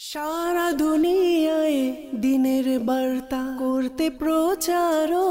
সারা দুনিয়ায় দিনের বার্তা করতে প্রচার ও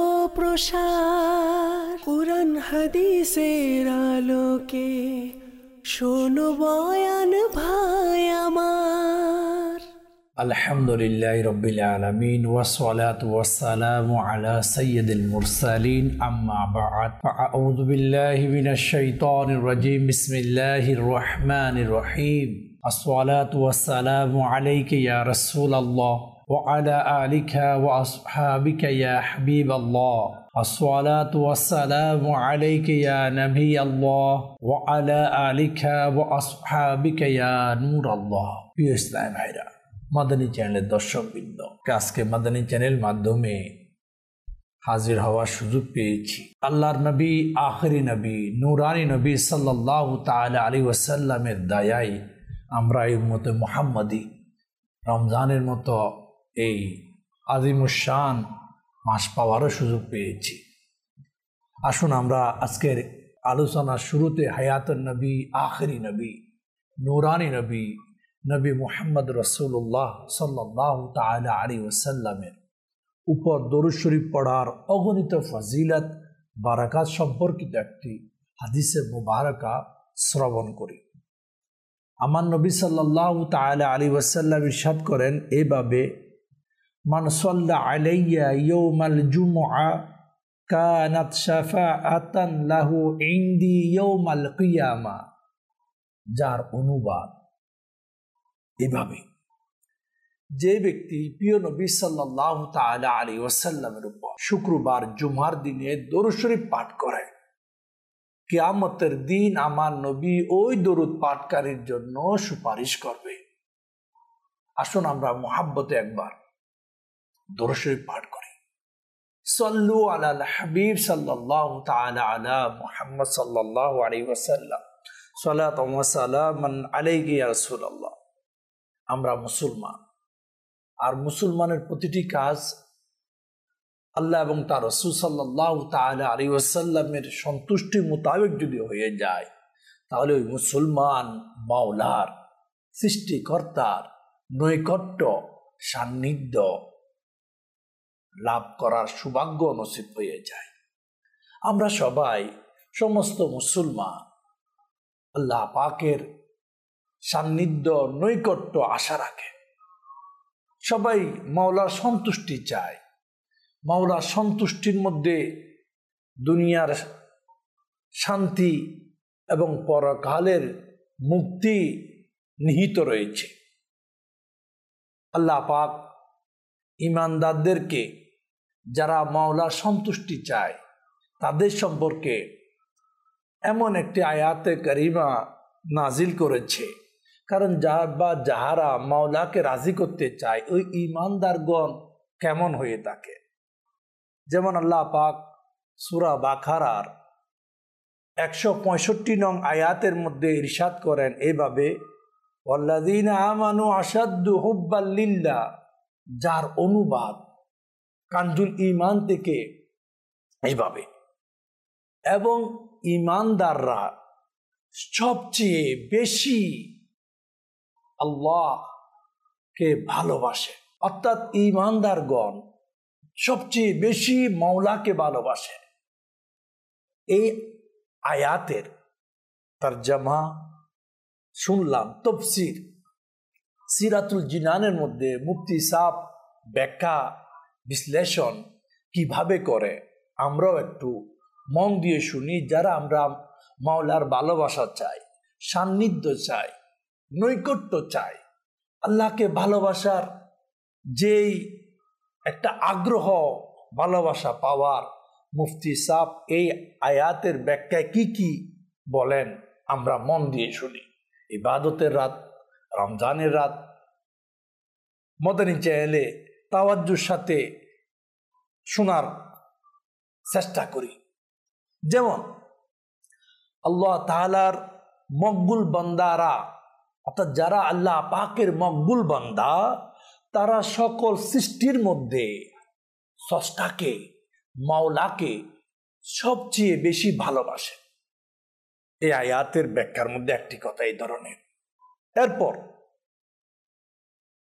প্রসার, কুরআন হাদিসের আলোকে শোনো বয়ান ভাই আমার। আলহামদুলিল্লাহি রাব্বিল আলামিন ওয়াসসালাতু ওয়াসসালামু আলা সাইয়্যিদিল মুরসালিন আম্মা বা'দ আউযু বিল্লাহি মিনাশ শাইতানির রাজীম বিসমিল্লাহির রহমানির রহিম আসসালাতু ওয়াসসালামু আলাইকা ইয়া রাসূলাল্লাহ ওয়া আলা আলিকা ওয়া আসহাবিকা ইয়া হাবিবাল্লাহ আসসালাতু ওয়াসসালামু আলাইকা ইয়া নবিয়াল্লাহ ওয়া আলা আলিকা ওয়া আসহাবিকা ইয়া নূরাল্লাহ। প্রিয় ইসলাম ভাইরা, মাদানী চ্যানেলের দর্শকবৃন্দ, আজকে মাদানী চ্যানেল মাধ্যমে হাজির হওয়ার সুযোগ পেয়েছি। আল্লাহর নবী, আখেরি নবী, নূরানী নবী সাল্লাল্লাহু তাআলা আলাইহি ওয়াসাল্লামের দায়ায় আমরা এই উম্মতে মুহাম্মাদি রমজানের মতো এই আজিমুশান মাস পাওয়ারও সুযোগ পেয়েছি। আসুন আমরা আজকের আলোচনার শুরুতে হায়াতুন নবী, আখেরি নবী, নূরানী নবী, নবী মুহাম্মদ রাসূলুল্লাহ সাল্লাল্লাহু তাআলা আলাইহি ওয়াসাল্লামের উপর দরুদ শরীফ পড়ার অগণিত ফজিলত বারাকাত সম্পর্কিত একটি হাদিসে মুবারাকা শ্রবণ করি। আমার নবী সাল্লাল্লাহু তাআলা আলাইহি ওয়াসাল্লাম ইরশাদ করেন এইভাবে, মান সাল্লা আলাইয়া ইয়াউমাল জুমআ কানাত শাফাআতান লাহু ইনদি ইয়াউমাল কিয়ামা। যার অনুবাদ এভাবে, যে ব্যক্তি প্রিয় নবী সাল্লাল্লাহু তাআলা আলাইহি ওয়াসাল্লামের উপর শুক্রবার জুমার দিনে দরুদ শরীফ পাঠ করে, কিয়ামতের দিন আমার নবী ওই দরুদ পাঠকারীর জন্য সুপারিশ করবে। আসুন আমরা মুহাব্বতে একবার দরুদ শরীফ পাঠ করি। সাল্লু আলাল হাবিব সাল্লাল্লাহু তাআলা আলা মুহাম্মদ সাল্লাল্লাহু আলাইহি ওয়াসাল্লাম সালাতাম ওয়া সালামান আলাইকা ইয়া রাসূলুল্লাহ। আমরা মুসলমান, আর মুসলমানের প্রতিটি কাজ আল্লাহ এবং তার রাসূল সাল্লাল্লাহু তাআলা আলাইহি ওয়াসাল্লামের সন্তুষ্টি মোতাবেক যদি হয়ে যায়, তাহলে ওই মুসলমান মাওলার, সৃষ্টিকর্তার নৈকট্য, সান্নিধ্য লাভ করার সৌভাগ্য নসিব হয়ে যায়। আমরা সবাই, সমস্ত মুসলমান আল্লাহ পাকের সান্নিধ্য, নৈকট্য আশা রাখে। সবাই মাওলার সন্তুষ্টি চায়। মাওলার সন্তুষ্টির মধ্যে দুনিয়ার শান্তি এবং পরকালের মুক্তি নিহিত রয়েছে। আল্লাহ পাক ঈমানদারদেরকে, যারা মাওলার সন্তুষ্টি চায়, তাদের সম্পর্কে এমন একটি আয়াতে কারিমা নাজিল করেছে। কারণ যাহারা মাওলাকে রাজি করতে চায়, ওই ঈমানদারগণ কেমন হয়ে থাকে। যেমন আল্লাহ পাক সূরা বাকারার 165 নং আয়াতের মধ্যে ইরশাদ করেন এইভাবে, ওয়াল্লাযীনা আমানু আশাদ্দু হুব্বাল লিল্লাহ। যার অনুবাদ কানজুল ঈমান থেকে এইভাবে, এবং ঈমানদাররা সবচেয়ে বেশি আল্লাহকে ভালোবাসে। অর্থাৎ ঈমানদারগণ সবচেয়ে বেশি মাওলাকে ভালোবাসে। এই আয়াতের তরজমা শুনলাম, তাফসীর সিরাতুল জিনানের মধ্যে মুফতি সাহেব ব্যাখ্যা বিশ্লেষণ কিভাবে করে, আমরাও একটু মন দিয়ে শুনি। যারা আমরা মাওলার ভালোবাসা চাই, সান্নিধ্য চাই, নৈকট্য চাই, আল্লাহকে ভালোবাসার যেই একটা আগ্রহ, ভালোবাসা পাওয়ার, মুফতি সাহেব এই আয়াতের ব্যাখ্যায় কি কি বলেন আমরা মন দিয়ে শুনি। ইবাদতের রাত, রমজানের রাত, মাদানী চ্যানেলে তাওয়াজ্জুর সাথে শোনার চেষ্টা করি। যেমন আল্লাহ তাআলার মকবুল বান্দারা, অর্থাৎ যারা আল্লাহ পাকের মকবুল বান্দা, তারা সকল সৃষ্টির মধ্যে স্রষ্টাকে, মাওলাকে সবচেয়ে বেশি ভালোবাসে। এই আয়াতের ব্যাখ্যার মধ্যে একটি কথা এই ধরনের। এরপর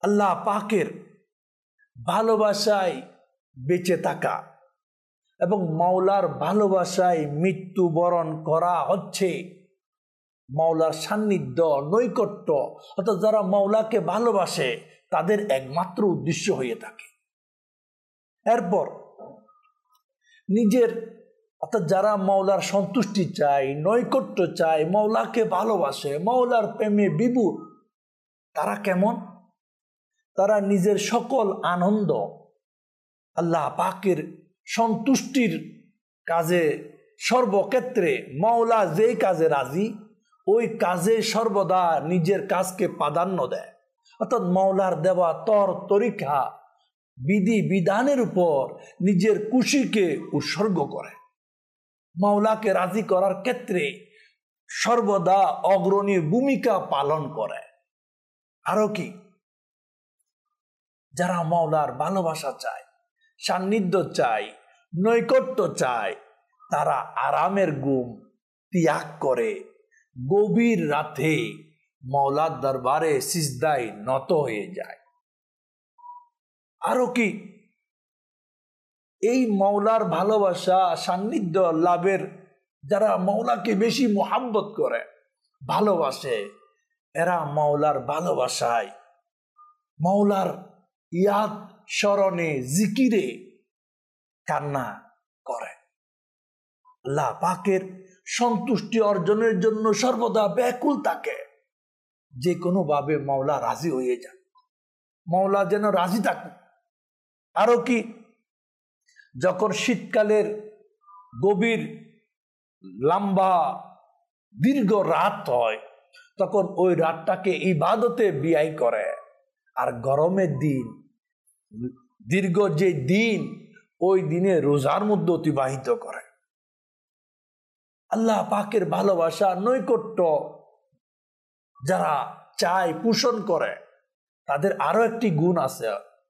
আল্লাহ পাকের ভালোবাসায় বেঁচে থাকা এবং মাওলার ভালোবাসায় মৃত্যুবরণ করা হচ্ছে মাওলার সান্নিধ্য, নৈকট্য, অর্থাৎ যারা মাওলাকে ভালোবাসে তাদের একমাত্র উদ্দেশ্য হয়ে থাকে। এরপর নিজের অর্থাৎ যারা মাওলার সন্তুষ্টি চায়, নৈকট্য চায়, মাওলাকে ভালোবাসে, মাওলার প্রেমে বিভোর, তারা কেমন? তারা নিজের সকল আনন্দ আল্লাহ পাকের সন্তুষ্টির কাজে, সর্বক্ষেত্রে মাওলা যেই কাজে রাজি ওই কাজে সর্বদা নিজের কাজকে প্রাধান্য দেয়। অর্থাৎ মাওলার দেওয়া তরিকা বিধি বিধানের উপর নিজের খুশিকে উৎসর্গ করে। মাওলাকে রাজি করার ক্ষেত্রে সর্বদা অগ্রণী ভূমিকা পালন করে। আরো কি, যারা মাওলার ভালোবাসা চায়, সান্নিধ্য চায়, নৈকট্য চায়, তারা আরামের ঘুম ত্যাগ করে গভীর রাতে মাওলার দরবারে সিজদায় নত হয়ে যায়। আরো কি, এই মাওলার ভালোবাসা সান্নিধ্য লাভের যারা মাওলাকে বেশি মোহাব্বত করে, ভালোবাসে, এরা মাওলার ভালোবাসায়, মাওলার ইয়াদ স্মরণে, জিকিরে কান্না করে। আল্লাহ পাকের সন্তুষ্টি অর্জনের জন্য সর্বদা ব্যাকুল থাকে, যে কোনো ভাবে মাওলা রাজি হয়ে যায়, মাওলা যেন রাজি থাকে। আরো কি, যখন শীতকালের গভীর লম্বা দীর্ঘ রাত হয় তখন ওই রাতটাকে ইবাদতে ব্যয় করে, আর গরমের দিন দীর্ঘ যে দিন ওই দিনে রোজার মধ্যে অতিবাহিত করে। আল্লাহ পাকের ভালোবাসা, নৈকট্য যারা চায়, পোষণ করে, তাদের আরো একটি গুণ আছে,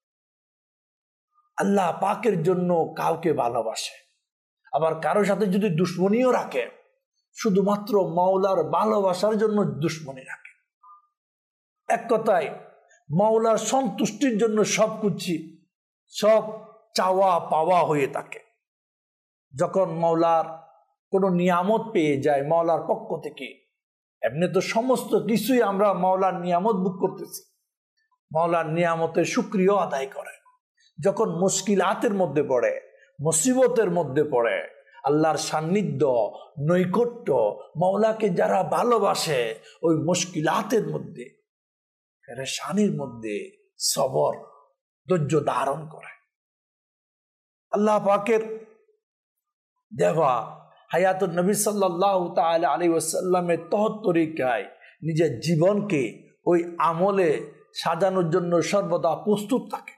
আল্লাহ পাকের জন্য কাউকে ভালোবাসে, আবার কারো সাথে যদি দুশ্মনীও রাখে শুধুমাত্র মাওলার ভালোবাসার জন্য দুশ্মনী রাখে। এক কথায় মাওলার সন্তুষ্টির জন্য সব চাওয়া পাওয়া হয়ে থাকে। যখন মাওলার কোনো নিয়ামত পেয়ে যায় মাওলার পক্ষ থেকে, এমনি তো সমস্ত কিছুই আমরা মাওলার নিয়ামত ভোগ করতেছি, মাওলার নিয়ামতের শুকরিয়া আদায় করে। যখন মুশকিলাতের মধ্যে পড়ে, মুসিবতের মধ্যে পড়ে, আল্লাহর সান্নিধ্য, নৈকট্য, মাওলাকে যারা ভালোবাসে ওই মুশকিলাতের মধ্যে, পেরেশানির মধ্যে সবর, ধৈর্য ধারণ করে। আল্লাহ পাকের দেওয়া হায়াতুন নবী সাল্লাল্লাহু তাআলা আলাইহি ওয়াসাল্লামের তরিকায় নিজের জীবনকে ওই আমলে সাজানোর জন্য সর্বদা প্রস্তুত থাকে।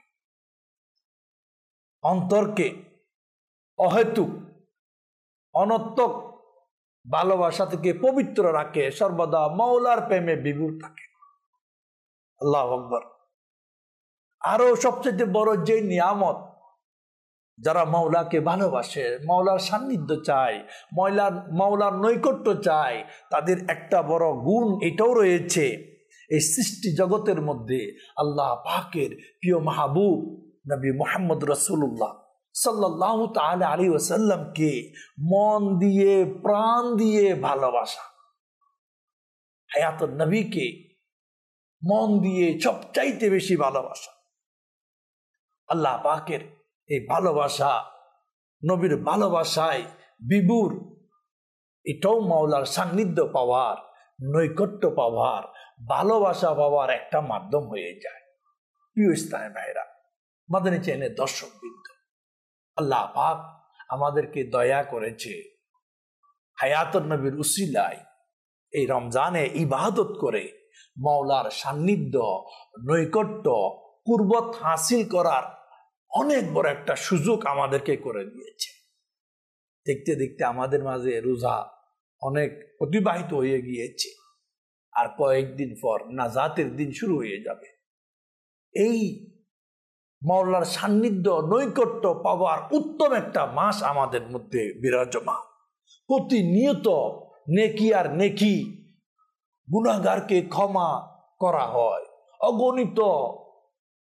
অন্তরকে অহেতুক অনর্থক ভালোবাসা থেকে পবিত্র রাখে, সর্বদা মাওলার প্রেমে বিভোর থাকে। আল্লাহু আকবার। আরো সবচেয়ে বড় যে নিয়ামত, যারা মাওলাকে ভালোবাসে, মাওলার সান্নিধ্য চায়, মাওলার নৈকট্য চায়, তাদের একটা বড় গুণ এটাও রয়েছে, এই সৃষ্টি জগতের মধ্যে আল্লাহ পাকের প্রিয় মাহবুব নবী মুহাম্মদ রাসূলুল্লাহ সাল্লাল্লাহু তাআলা আলাইহি ওয়াসাল্লামকে মন দিয়ে, প্রাণ দিয়ে ভালোবাসা। হায়াতুন নবীকে মন দিয়ে সবচাইতে বেশি ভালোবাসা। আল্লাহ পাকের এই ভালোবাসা, নবীর ভালোবাসায় বিভোর, এটাও মাওলার সান্নিধ্য পাওয়ার, নৈকট্য পাওয়ার, ভালোবাসা পাওয়ার একটা মাধ্যম হয়ে যায়। প্রিয় ইসলামী ভাইরা, মাদানী চ্যানেলের দর্শকবৃন্দ, আল্লাহ পাক আমাদেরকে দয়া করেছে হায়াতুন নবীর উসিলায় এই রমজানে ইবাদত করে মাওলার সান্নিধ্য, নৈকট্য, কুরবত হাসিল করার অনেক বড় একটা সুযোগ আমাদেরকে করে দিয়েছে। দেখতে দেখতে আমাদের মাঝে রোজা অনেক অতিবাহিত হয়ে গিয়েছে, আর কয়েকদিন পর নাজাতের দিন শুরু হয়ে যাবে। এই মাওলার সান্নিধ্য, নৈকট্য পাওয়ার উত্তম একটা মাস আমাদের মধ্যে বিরাজমান। প্রতিনিয়ত নেকি আর নেকি, গুনাহগারকে ক্ষমা করা হয়, অগণিত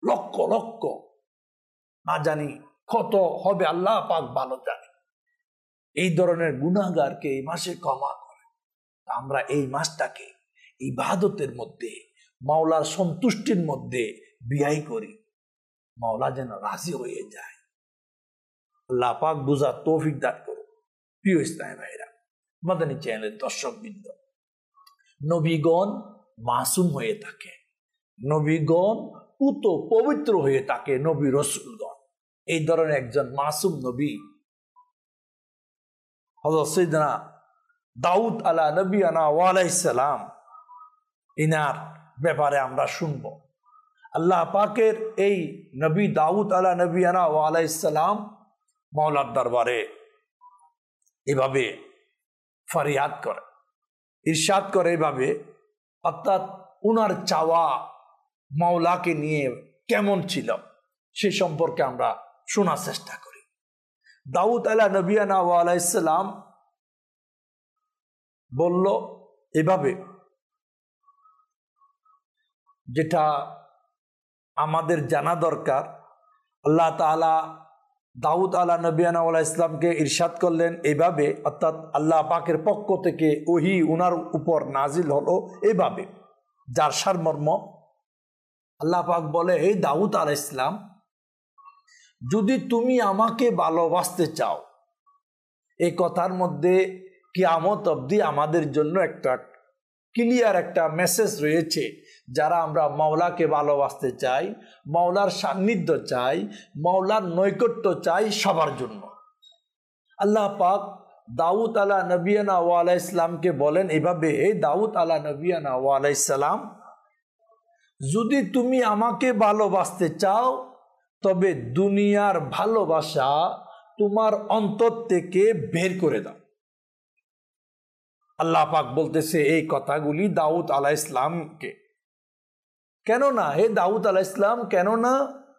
লক্ষ লক্ষ, না জানি কত হবে, আল্লাহ পাক ভালো জানে। এই ধরনের গুনাহগারকে এই মাসে ক্ষমা করে। আমরা এই মাসটাকে ইবাদতের মধ্যে, মাওলার সন্তুষ্টির মধ্যে ব্যয় করি, মাওলা যেন রাজি হয়ে যায়। আল্লাহ পাক বুঝার তৌফিক দান করুন। প্রিয় ইসলামী ভাইরা, মাদানী চ্যানেলের দর্শকবৃন্দ, নবীগণ মাসুম হয়ে থাকে, নবীগণ পুত পবিত্র হয়ে থাকে, নবী রসুলগণ। এই ধরনের একজন মাসুম নবী হযরত সাইয়েদনা দাউদ আলা নবিয়ানা ওয়া আলাইহিস সালাম, ইনার ব্যাপারে আমরা শুনব। আল্লাহ পাকের এই নবী দাউদ আলা নবিয়ানা ওয়া আলাইহিস সালাম মাওলার দরবারে এভাবে ফরিয়াদ করে, ইরশাদ করে এভাবে, অর্থাৎ উনার চাওয়া মাওলাকে নিয়ে কেমন ছিল সে সম্পর্কে আমরা শোনার চেষ্টা করি। দাউদ আলা নবিয়ানা ওয়া আলাইহিস সালাম বলল এভাবে, যেটা আমাদের জানা দরকার। আল্লাহ তাআলা দাউদ আলা নবিয়ানা ওয়া আলাইহিস সালামকে ইরশাদ করলেন এইভাবে, অর্থাৎ আল্লাহ পাকের পক্ষ থেকে ওহী উনার উপর নাজিল হলো এভাবে, যার সারমর্ম আল্লাহ পাক বলে, হে দাউদ আলাইহিস সালাম, যদি তুমি আমাকে ভালোবাসতে চাও, এই কথার মধ্যে কিয়ামত অবধি আমাদের জন্য একটা ক্লিয়ার একটা মেসেজ রয়েছে। যারা আমরা মাওলাকে ভালোবাসতে চাই, মাওলার সান্নিধ্য চাই, মাওলার নৈকট্য চাই, সবার জন্য আল্লাহ পাক দাউদ আলা নবিয়ানা ওয়া আলাইহিস সালামকে বলেন এভাবে, এই দাউদ আলা নবিয়ানা ওয়া আলাইহিস সালাম, যদি তুমি আমাকে ভালোবাসতে চাও, তবে দুনিয়ার ভালোবাসা তোমার অন্তর থেকে বের করে দাও। আল্লাহ পাক বলতেছে এই কথাগুলি দাউদ আলাইহিস সালামকে। কেননা হে দাউদ আলাইহিস সালাম, কেননা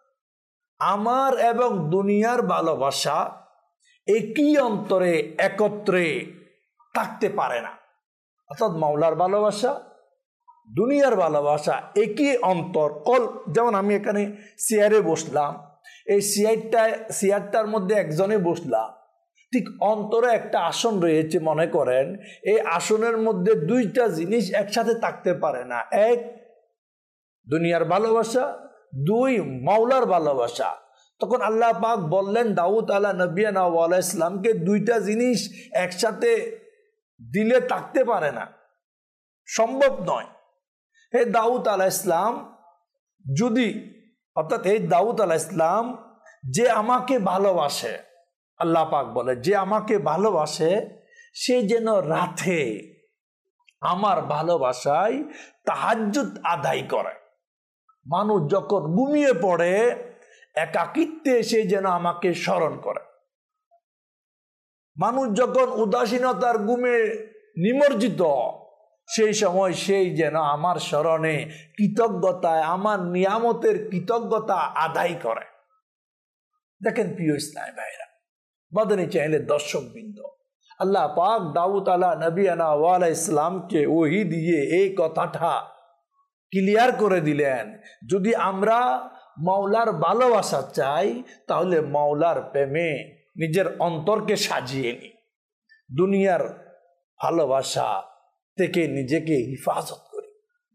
আমার এবং দুনিয়ার ভালোবাসা একই অন্তরে একত্রে থাকতে পারে না। অর্থাৎ মাওলার ভালোবাসা, দুনিয়ার ভালোবাসা একই অন্তর কল। যেমন আমি এখানে চেয়ারে বসলাম, এই চেয়ারটার মধ্যে একজনে বসলাম, ঠিক অন্তরে একটা আসন রয়েছে, মনে করেন এই আসনের মধ্যে দুইটা জিনিস একসাথে থাকতে পারে না। এক, দুনিয়ার ভালোবাসা, দুই, মাওলার ভালোবাসা। তখন আল্লাহ পাক বললেন দাউদ আলা নবিয়ানা ওয়া আলাইহিস সালামকে, দুইটা জিনিস একসাথে দিলে থাকতে পারে না, সম্ভব নয়। হে দাউদ আলাইহিস সালাম, যদি, অর্থাৎ হে দাউদ আলাইহিস সালাম, যে আমাকে ভালোবাসে, আল্লাহ পাক বলে যে আমাকে ভালোবাসে, সে যেন রাতে আমার ভালোবাসায় তাহাজ্জুদ আদায় করে। মানুষ যখন ঘুমিয়ে পড়ে, একাকিত্বে সে যেন আমাকে স্মরণ করে। মানুষ যখন উদাসীনতার ঘুমে নিমজ্জিত, সেই সময় সেই যেন আমার স্মরণে কৃতজ্ঞতায়, আমার নিয়ামতের কৃতজ্ঞতা আদায় করে। দেখেন প্রিয় ইসলামী ভাইরা, মাদানী চ্যানেলের দর্শকবৃন্দ, আল্লাহ পাক দাউদ আলা নবিয়ানা ওয়া আলাইহিস সালামকে ওহী দিয়ে এই কথাটা ক্লিয়ার করে দিলেন, যদি আমরা মাওলার ভালোবাসা চাই, তাহলে মাওলার প্রেমে নিজের অন্তরকে সাজিয়ে নি, দুনিয়ার ভালোবাসা থেকে নিজেকে হিফাজত করি।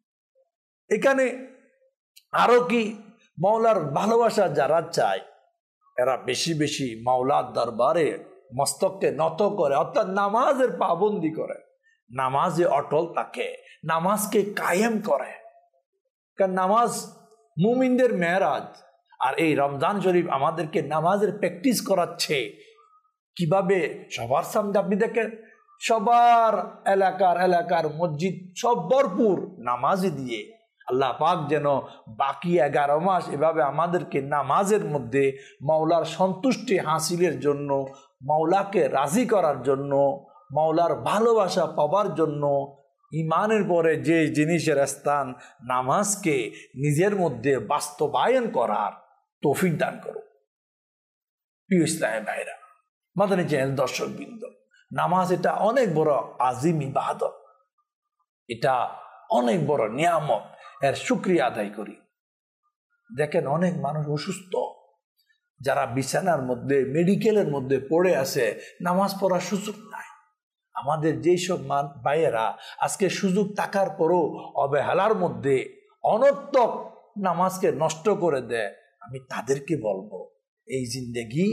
এখানে আরো কি, মাওলার ভালোবাসা যারা চায়, এরা বেশি বেশি মাওলার দরবারে মস্তককে নত করে, অর্থাৎ নামাজের পাবন্দি করে, নামাজে অটল থাকে, নামাজকে কায়েম করে। কারণ নামাজ মুমিনদের মেরাজ। আর এই রমজান শরীফ আমাদেরকে নামাজের প্র্যাকটিস করাচ্ছে। কিভাবে? সবার সামনে আপনি দেখেন, সবার এলাকার মসজিদ সব ভরপুর নামাজি দিয়ে। আল্লাহ পাক যেন বাকি 11 মাস এভাবে আমাদেরকে নামাজের মধ্যে মাওলার সন্তুষ্টি হাসিলের জন্য, মাওলাকে রাজি করার জন্য, মাওলার ভালোবাসা পাবার জন্য, ইমানের পরে যে জিনিসের স্থান নামাজকে নিজের মধ্যে বাস্তবায়ন করার তৌফিক দান করো। প্রিয় ইসলামী ভাইরা, মাদানী চ্যানেল দর্শকবৃন্দ, নামাজ এটা অনেক বড় আজিম ইবাদত, এটা অনেক বড় নিয়ামত। এর শুকরিয়া আদায় করি। দেখেন অনেক মানুষ অসুস্থ, যারা বিছানার মধ্যে মেডিকেলের মধ্যে পড়ে আছে, নামাজ পড়ার সুযোগ নাই। আমাদের যেই সব ভাইয়েরা আজকে সুযোগ থাকার পরও অবহেলার মধ্যে অনর্থক নামাজকে নষ্ট করে দেয়, আমি তাদেরকে বলবো এই জিন্দেগি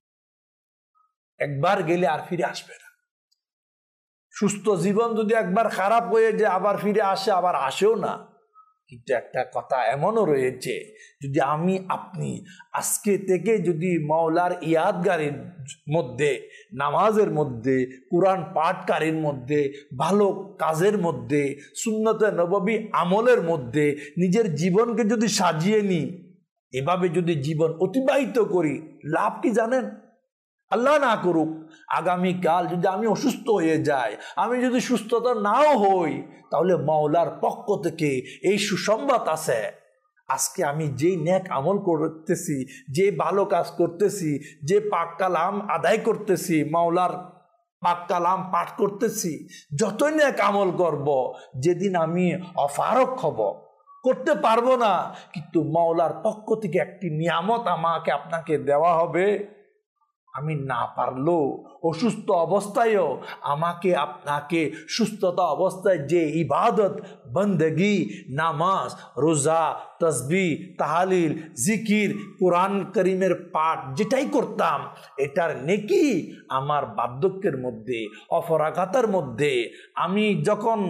একবার গেলে আর ফিরে আসবে না। সুস্থ জীবন যদি একবার খারাপ হয়ে যায় আবার ফিরে আসে, আবার আসেও না। কিন্তু একটা কথা এমনও রয়েছে, যদি আমি আপনি আজকে থেকে যদি মাওলার ইয়াদগারির মধ্যে, নামাজের মধ্যে, কোরআন পাঠকারীর মধ্যে, ভালো কাজের মধ্যে, সুন্নতে নববী আমলের মধ্যে নিজের জীবনকে যদি সাজিয়ে নিই, এভাবে যদি জীবন অতিবাহিত করি, লাভ কি জানেন? আল্লাহ না করুক আগামীকাল যদি আমি অসুস্থ হয়ে যাই, আমি যদি সুস্থতা নাও হই, তাহলে মাওলার পক্ষ থেকে এই সুসংবাদ আছে, আজকে আমি যেই নেক আমল করতেছি, যে ভালো কাজ করতেছি, যে পাক কালাম আদায় করতেছি, মাওলার পাক কালাম পাঠ করতেছি, যতই নেক আমল করব, যেদিন আমি অপারগ হব, করতে পারবো না, কিন্তু মাওলার পক্ষ থেকে একটি নিয়ামত আমাকে আপনাকে দেওয়া হবে। আমি না পারলেও অসুস্থ অবস্থায়ও আমাকে আপনাকে সুস্থতা অবস্থায় যে ইবাদত, বন্দেগি, নামাজ, রোজা, তসবিহ, তাহালিল, জিকির, কোরআন করিমের পাঠ যেটাই করতাম, এটার নেকি আমার বার্ধক্যের মধ্যে, অপরাঘাতের মধ্যে, আমি যখন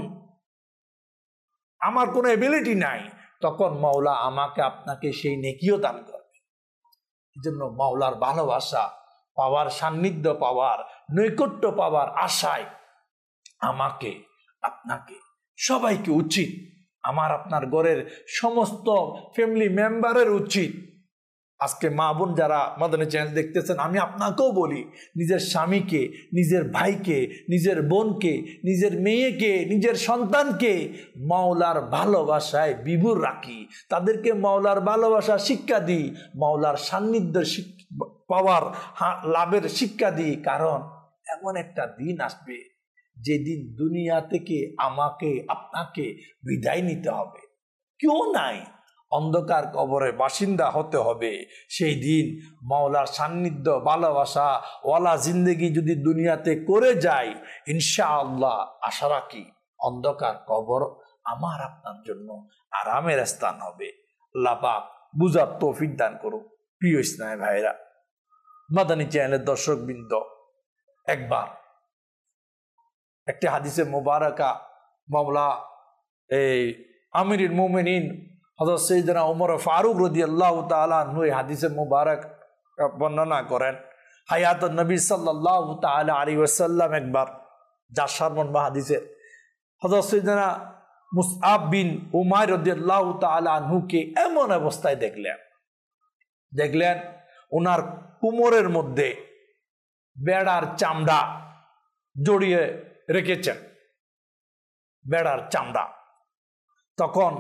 আমার কোনো এবিলিটি নাই, তখন মাওলা আমাকে আপনাকে সেই নেকিও দান করবে। এই জন্য মাওলার ভালোবাসা পাওয়ার, সান্নিধ্য পাওয়ার, নৈকট্য পাওয়ার আশায় আমাকে আপনাকে সবাইকে উচিত, আমার আপনার ঘরের সমস্ত ফ্যামিলি মেম্বারের উচিত, আজকে মা বোন যারা মাদানী চ্যানেল দেখতেছেন, আমি আপনাকেও বলি, নিজের স্বামীকে, নিজের ভাইকে, নিজের বোনকে, নিজের মেয়েকে, নিজের সন্তানকে মাওলার ভালোবাসায় বিভোর রাখি, তাদেরকে মাওলার ভালোবাসা শিক্ষা দিই, মাওলার সান্নিধ্যের পাওয়ার লাভের শিক্ষা দিই। কারণ এমন একটা দিন আসবে যেদিন দুনিয়া থেকে আমাকে আপনাকে বিদায় নিতে হবে, কেউ নাই, অন্ধকার কবরে বাসিন্দা হতে হবে। সেই দিন মাওলার সান্নিধ্য, ভালোবাসা ওয়ালা জিন্দেগি যদি দুনিয়াতে করে যায়, ইনশাআল্লাহ আশা রাখি অন্ধকার কবর আমার আপনার জন্য আরামের স্থান হবে। আল্লাহ পাক বুঝার তৌফিক দান করুক। প্রিয় ইসলামী ভাইরা, মাদানী চ্যানেলের দর্শকবৃন্দ, একবার একটি হাদিসে মোবারকা মাওলা এই আমিরুল মুমিনিন হযরত সাইয়েদনা ওমর ফারুক রাদিয়াল্লাহু তাআলা আনহু এই হাদিসে মুবারক বর্ণনা করেন। হায়াতুন নবী সাল্লাল্লাহু তাআলা আলাইহি ওয়াসাল্লাম একবার, যার সারমর্ম হাদিসে হযরত সাইয়েদনা মুসআব বিন উমাইর রাদিয়াল্লাহু তাআলা আনহুকে এমন অবস্থায় দেখলেন ওনার কোমরের মধ্যে বেড়ার চামড়া জড়িয়ে রেখেছেন, বেড়ার চামড়া। তখন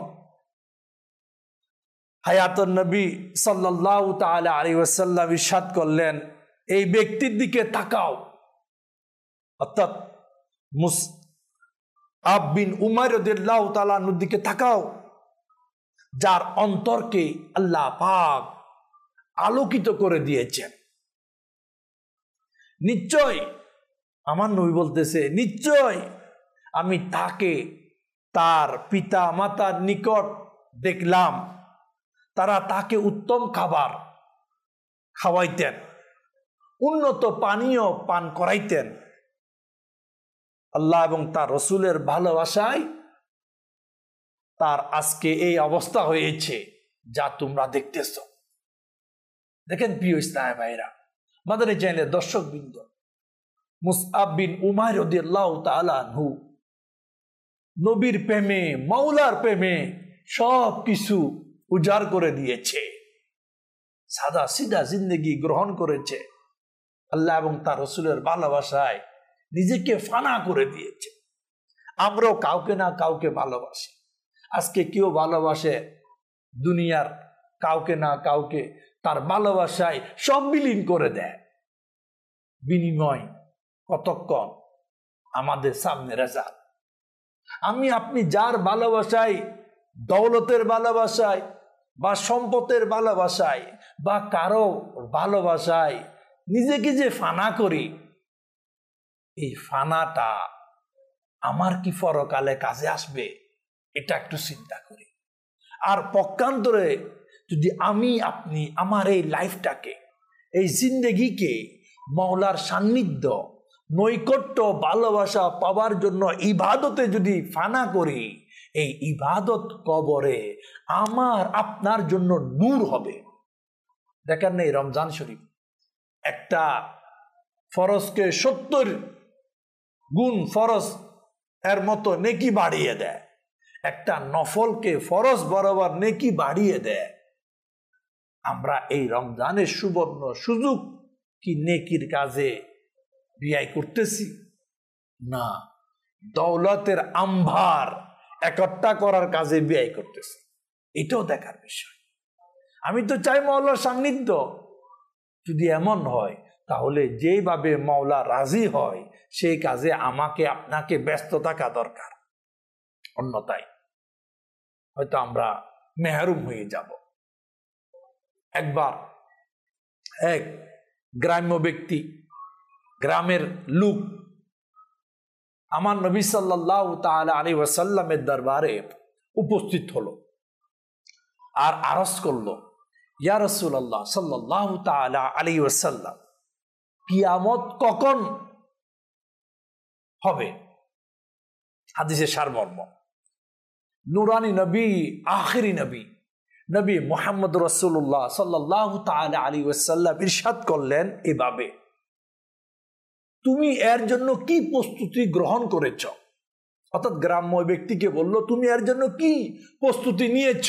হায়াতুন নবী সাল্লাল্লাহু তাআলা আলাইহি ওয়াসাল্লাম ইরশাদ করলেন, এই ব্যক্তির দিকে তাকাও, অর্থাৎ মুসআব বিন উমাইর রাদিয়াল্লাহু তাআলা আনহুর দিকে তাকাও, যার অন্তরকে আল্লাহ পাক আলোকিত করে দিয়েছেন। নিশ্চয়, আমার নবী বলতেছে, নিশ্চয় আমি তাকে তার পিতা মাতার নিকট দেখলাম, তারা তাকে উত্তম খাবার খাওয়াইতেন, উন্নত পানীয় পান করাইতেন। আল্লাহ এবং তার রসুলের ভালোবাসায় তার আজকে এই অবস্থা হয়েছে যা তোমরা দেখতেছ। দেখেন প্রিয় ইসলামী ভাইরা, মাদানী চ্যানেলের দর্শকবৃন্দ, মুসআব বিন উমাইর রাদিয়াল্লাহু তাআলা আনহু নবীর প্রেমে, মাওলার প্রেমে সব কিছু উজাড় করে দিয়েছে, সাদা সিধা জিন্দেগি গ্রহণ করেছে, আল্লাহ এবং তার রসুলের ভালোবাসায় নিজেকে ফানা করে দিয়েছে। আমরাও কাউকে না কাউকে ভালোবাসি। আজকে কেউ ভালোবাসে দুনিয়ার কাউকে না কাউকে, তার ভালোবাসায় সব বিলীন করে দেয়। বিনিময় কতক্ষণ আমাদের সামনে রেজাল্ট। আমি আপনি যার ভালোবাসায়, দৌলতের ভালোবাসায়, বা সম্পদের ভালোবাসায় বা কারো ভালোবাসায় নিজেকে যে ফানা করি, এই ফানাটা আমার কি পরকালে কাজে আসবে, এটা একটু চিন্তা করি। আর পক্ষান্তরে যদি আমি আপনি আমার এই লাইফটাকে, এই জিন্দেগিকে মাওলার সান্নিধ্য, নৈকট্য, ভালোবাসা পাওয়ার জন্য ইবাদতে যদি ফানা করি, এই ইবাদত কবরে আমার আপনার জন্য নূর হবে। দেখেন না, এই রমজান শরীফ একটা ফরজকে 70 গুণ ফরজ এর মতো নেকি বাড়িয়ে দেয়, একটা নফলকে ফরজ বরাবর নেকি বাড়িয়ে দেয়। আমরা এই রমজানের সুবর্ণ সুযোগ কি নেকির কাজে ব্যয় করতেছি? না, দৌলতের আম্ভার একট্টা করার কাজে ব্যয় করতেছি। এটাও দেখার বিষয়। আমি তো চাই মাওলার সান্নিধ্য। যদি এমন হয় তাহলে যেভাবে মাওলা রাজি হয় সেই কাজে আমাকে আপনাকে ব্যস্ত থাকা দরকার, অন্যথায় হয়তো আমরা মেহরুম হয়ে যাব। একবার এক গ্রাম্য ব্যক্তি, গ্রামের লোক আমার নবী সাল্লাল্লাহু তাআলা আলাইহি ওয়াসাল্লামের দরবারে উপস্থিত হলো আর আরজ করলো, ইয়া রাসূলুল্লাহ সাল্লাল্লাহু তাআলা আলাইহি ওয়াসাল্লাম, কিয়ামত কখন হবে? হাদিসের সারমর্ম, নুরানি নবী, আখিরি নবী, নবী মুহাম্মদ রাসূলুল্লাহ সাল্লাল্লাহু তাআলা আলাইহি ওয়াসাল্লাম ইরশাদ করলেন এভাবে, তুমি এর জন্য কি প্রস্তুতি গ্রহণ করেছ? অর্থাৎ গ্রাম্য ব্যক্তিকে বলল, তুমি এর জন্য কি প্রস্তুতি নিয়েছ?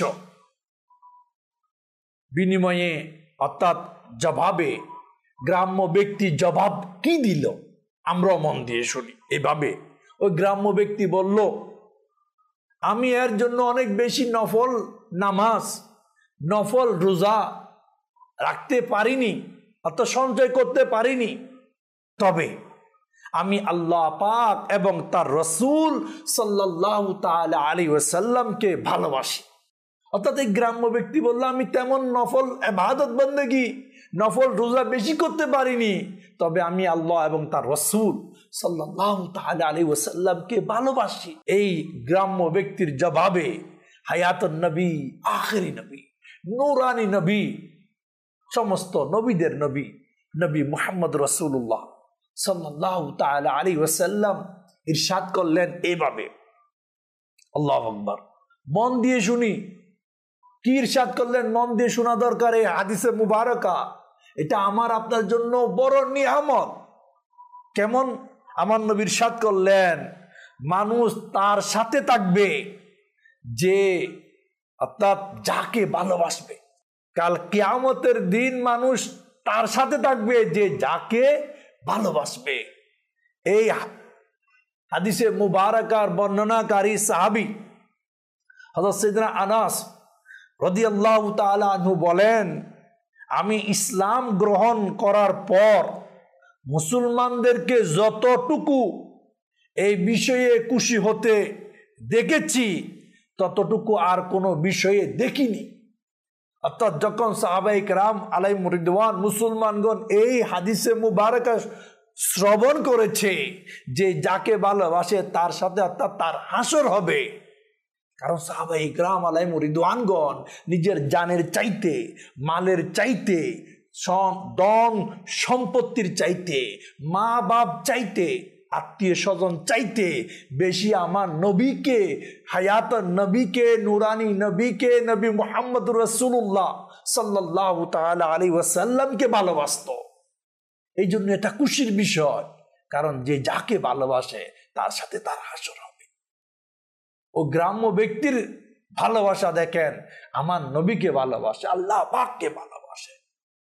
বিনিময়ে অর্থাৎ জবাবে গ্রাম্য ব্যক্তি জবাব কি দিল আমরা মন দিয়ে শুনি। এভাবে ওই গ্রাম্য ব্যক্তি বলল, আমি এর জন্য অনেক বেশি নফল নামাজ, নফল রোজা রাখতে পারিনি, অর্থাৎ সঞ্চয় করতে পারিনি, তবে আমি আল্লাহ পাক এবং তার রাসূল সাল্লাল্লাহু তাআলা আলাইহি ওয়াসাল্লামকে ভালোবাসি। অর্থাৎ এই গ্রাম্য ব্যক্তি বলল, আমি তেমন নফল ইবাদত বন্দেগী, নফল রোজা বেশি করতে পারিনি, তবে আমি আল্লাহ এবং তার রাসূল সাল্লাল্লাহু তাআলা আলাইহি ওয়াসাল্লামকে ভালোবাসি। এই গ্রাম্য ব্যক্তির জবাবে হায়াতুন নবী, আখিরি নবী, নূরানি নবী, সমস্ত নবীদের নবী, নবী মুহাম্মদ রাসূলুল্লাহ সাল্লাল্লাহু তাআলা আলাইহি ওয়াসাল্লাম ইরশাদ করলেন এভাবে, আল্লাহু আকবার। মন দিয়ে শুনি কি ইরশাদ করলেন, মন দিয়ে শোনা দরকার। এই হাদিসে মুবারকা, এটা আমার আপনার জন্য বড় নিয়ামত। কেমন? আমার নবী ইরশাদ করলেন, মানুষ তার সাথে থাকবে যে, অর্থাৎ যাকে ভালোবাসবে। কাল কিয়ামতের দিন মানুষ তার সাথে থাকবে যে যাকে ভালোবাসবে। এই হাদিসে মুবারকার বর্ণনাকারী সাহাবী হযরত সাইয়েদনা আনাস রাদিয়াল্লাহু তাআলা আনহু বলেন, আমি ইসলাম গ্রহণ করার পর মুসলমানদেরকে যতটুকু এই বিষয়ে খুশি হতে দেখেছি ততটুকু আর কোনো বিষয়ে দেখিনি। অর্থাৎ যখন সাহাবায়ে কেরাম আলাইহিম রিদওয়ান, মুসলমানগণ এই হাদিসে মুবারকা শ্রবণ করেছে যে যাকে ভালোবাসে তার সাথে অর্থাৎ তার হাসর হবে। কারণ সাহাবায়ে কেরাম আলাইহিম রিদওয়ানগণ নিজের জানের চাইতে, মালের চাইতে, ধন সম্পত্তির চাইতে, মা বাপ চাইতে, আত্মীয় স্বজন চাইতে বেশি আমার নবীকে, হায়াতুন নবীকে, নুরানি নবীকে, নবী মুহাম্মদুর রাসূলুল্লাহ সাল্লাল্লাহু তাআলা আলাইহি ওয়াসাল্লামকে ভালোবাসত। এই জন্য এটা খুশির বিষয়, কারণ যে যাকে ভালোবাসে তার সাথে তার হাসর হবে। ও গ্রাম্য ব্যক্তির ভালোবাসা দেখেন, আমার নবীকে ভালোবাসে, আল্লাহ পাককে ভালোবাসে।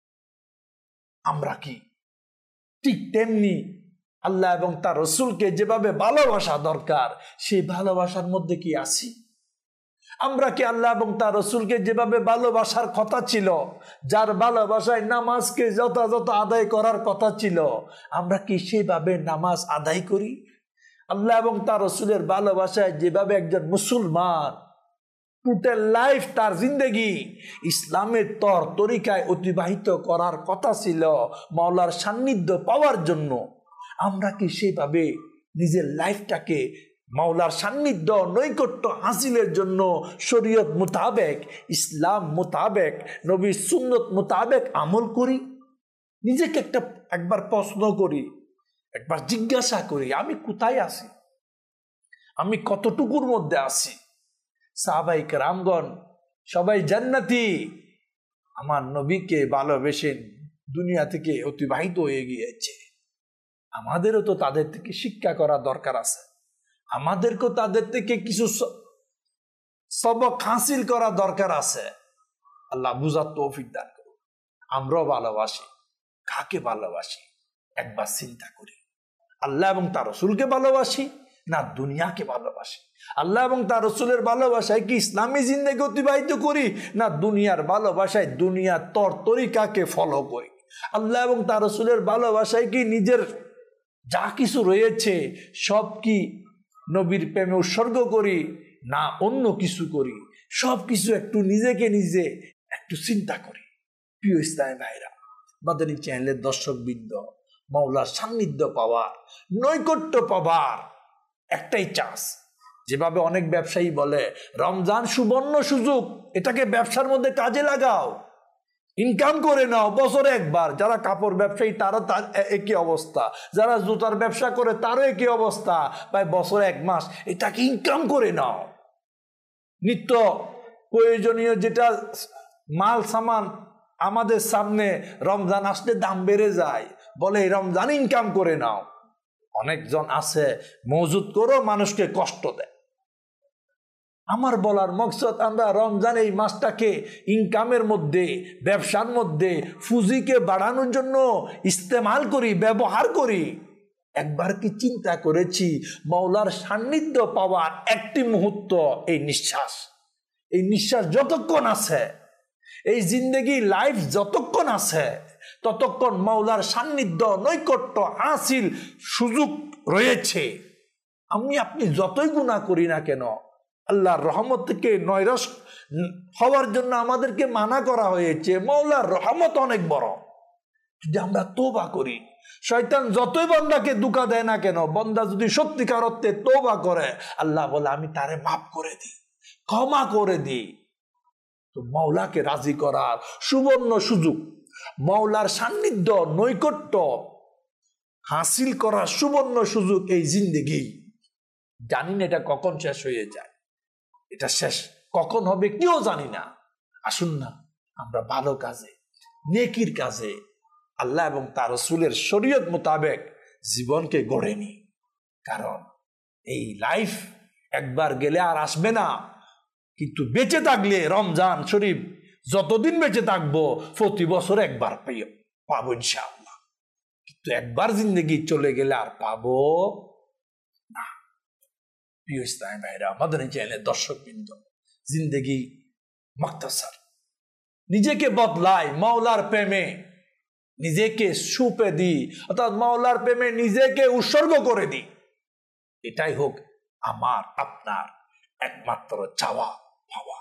আমরা কি ঠিক তেমনি আল্লাহ এবং তার রাসূলকে যেভাবে ভালোবাসা দরকার সেই ভালোবাসার মধ্যে কি আছি? আমরা কি আল্লাহ এবং তার রাসূলকে যেভাবে ভালোবাসার কথা ছিল, যার ভালোবাসায় নামাজকে যথাযথ আদায় করার কথা ছিল, আমরা কি সেভাবে নামাজ আদায় করি? আল্লাহ এবং তার রাসূলের ভালোবাসায় যেভাবে একজন মুসলমান টোটাল লাইফ, তার জিন্দেগি ইসলামের তর তরিকায় অতিবাহিত করার কথা ছিল মাওলার সান্নিধ্য পাওয়ার জন্য। আমরা কি সেভাবে নিজের লাইফটাকে মাওলার সান্নিধ্য নৈকট্য হাসিলের জন্য শরীয়ত মোতাবেক, ইসলাম মোতাবেক, নবীর সুন্নত মোতাবেক আমল করি? নিজেকে একবার প্রশ্ন করি, একবার জিজ্ঞাসা করি, আমি কোথায় আছি, আমি কতটুকুর মধ্যে আছি? সাহাবায়ে কেরামগণ সবাই জান্নাতি, আমার নবীকে ভালোবেসেন, দুনিয়া থেকে অতিবাহিত হয়ে গিয়েছে। আমাদেরও তো তাদের থেকে শিক্ষা করা দরকার আছে, আমাদেরকেও তাদের থেকে কিছু সবক হাসিল করা দরকার আছে। আল্লাহ বুঝার তৌফিক দান করুন। আমরাও ভালোবাসি, কাকে ভালোবাসি একবার চিন্তা করি। আল্লাহ এবং তার রসুলকে ভালোবাসি না দুনিয়াকে ভালোবাসি? আল্লাহ এবং তার রসুলের ভালোবাসায় কি ইসলামী জিন্দেগি অতিবাহিত করি, না দুনিয়ার ভালোবাসায় দুনিয়ার তর তরিকাকে ফলো করি? আল্লাহ এবং তার রসুলের ভালোবাসায় কি নিজের যা কিছু রয়েছে সব কি নবীর প্রেমে উৎসর্গ করি, না অন্য কিছু করি? সব কিছু একটু নিজেকে নিজে একটু চিন্তা করি। প্রিয় ইসলামী ভাইরা, মাদানী চ্যানেলের দর্শকবৃন্দ, মাওলার সান্নিধ্য পাওয়ার, নৈকট্য পাওয়ার একটাই চান্স। যেভাবে অনেক ব্যবসায়ী বলে রমজান সুবর্ণ সুযোগ, এটাকে ব্যবসার মধ্যে কাজে লাগাও, ইনকাম করে নাও বছরে একবার। যারা কাপড় ব্যবসায়ী তারও তার একই অবস্থা, যারা জুতার ব্যবসা করে তারও একই অবস্থা। ভাই বছরে এক মাস এটাকে ইনকাম করে নাও। নিত্য প্রয়োজনীয় যেটা মাল সামান আমাদের সামনে রমজান আসলে দাম বেড়ে যায়, বলে রমজান ইনকাম করে নাও। অনেকজন আছে মজুদ করো, মানুষকে কষ্ট দেয়। আমার বলার মকসদ, আমরা রমজান এই মাসটাকে ইনকামের মধ্যে, ব্যবসার মধ্যে, পুঁজিকে বাড়ানোর জন্য ইস্তেমাল করি, ব্যবহার করি। একবার কি চিন্তা করেছি মাওলার সান্নিধ্য পাওয়ার একটি মুহূর্ত এই নিঃশ্বাস, এই নিঃশ্বাস যতক্ষণ আছে, এই জিন্দেগি লাইফ যতক্ষণ আছে, ততক্ষণ মাওলার সান্নিধ্য নৈকট্য হাসিল সুযোগ রয়েছে। আপনি যতই গুনাহ করি না কেন, আল্লাহর রহমত থেকে নৈরাশ হওয়ার জন্য আমাদেরকে মানা করা হয়েছে। মাওলার রহমত অনেক বড়, যদি আমরা তওবা করি। শয়তান যতই বান্দাকে ধোঁকা দেয় না কেন, বান্দা যদি সত্যিকার অর্থে তওবা করে, আল্লাহ বলে আমি তারে মাফ করে দিই, ক্ষমা করে দিই। তো মাওলাকে রাজি করার সুবর্ণ সুযোগ, মাওলার সান্নিধ্য নৈকট্য হাসিল করার সুবর্ণ সুযোগ এই জিন্দেগি। জানি না এটা কখন শেষ হয়ে যায়, এটা শেষ কখন হবে কেউ জানি না। আসুন না আমরা ভালো কাজে, নেকির কাজে, আল্লাহ এবং তার রাসূলের শরীয়ত মোতাবেক জীবনকে গড়ে নিই। কারণ এই লাইফ একবার গেলে আর আসবে না। কিন্তু বেঁচে থাকলে রমজান শরীফ যতদিন বেঁচে থাকবো প্রতি বছর একবার পাবো ইনশাআল্লাহ। কিন্তু একবার জিন্দেগি চলে গেলে আর পাবো না। প্রিয় ইসলামী ভাইরা, মাদানী চ্যানেলের দর্শকবৃন্দ, জিন্দেগি মুখতাসার। নিজেকে বদলাই, মাওলার প্রেমে নিজেকে সুপে দিই, অর্থাৎ মাওলার প্রেমে নিজেকে উৎসর্গ করে দিই। এটাই হোক আমার আপনার একমাত্র চাওয়া পাওয়া।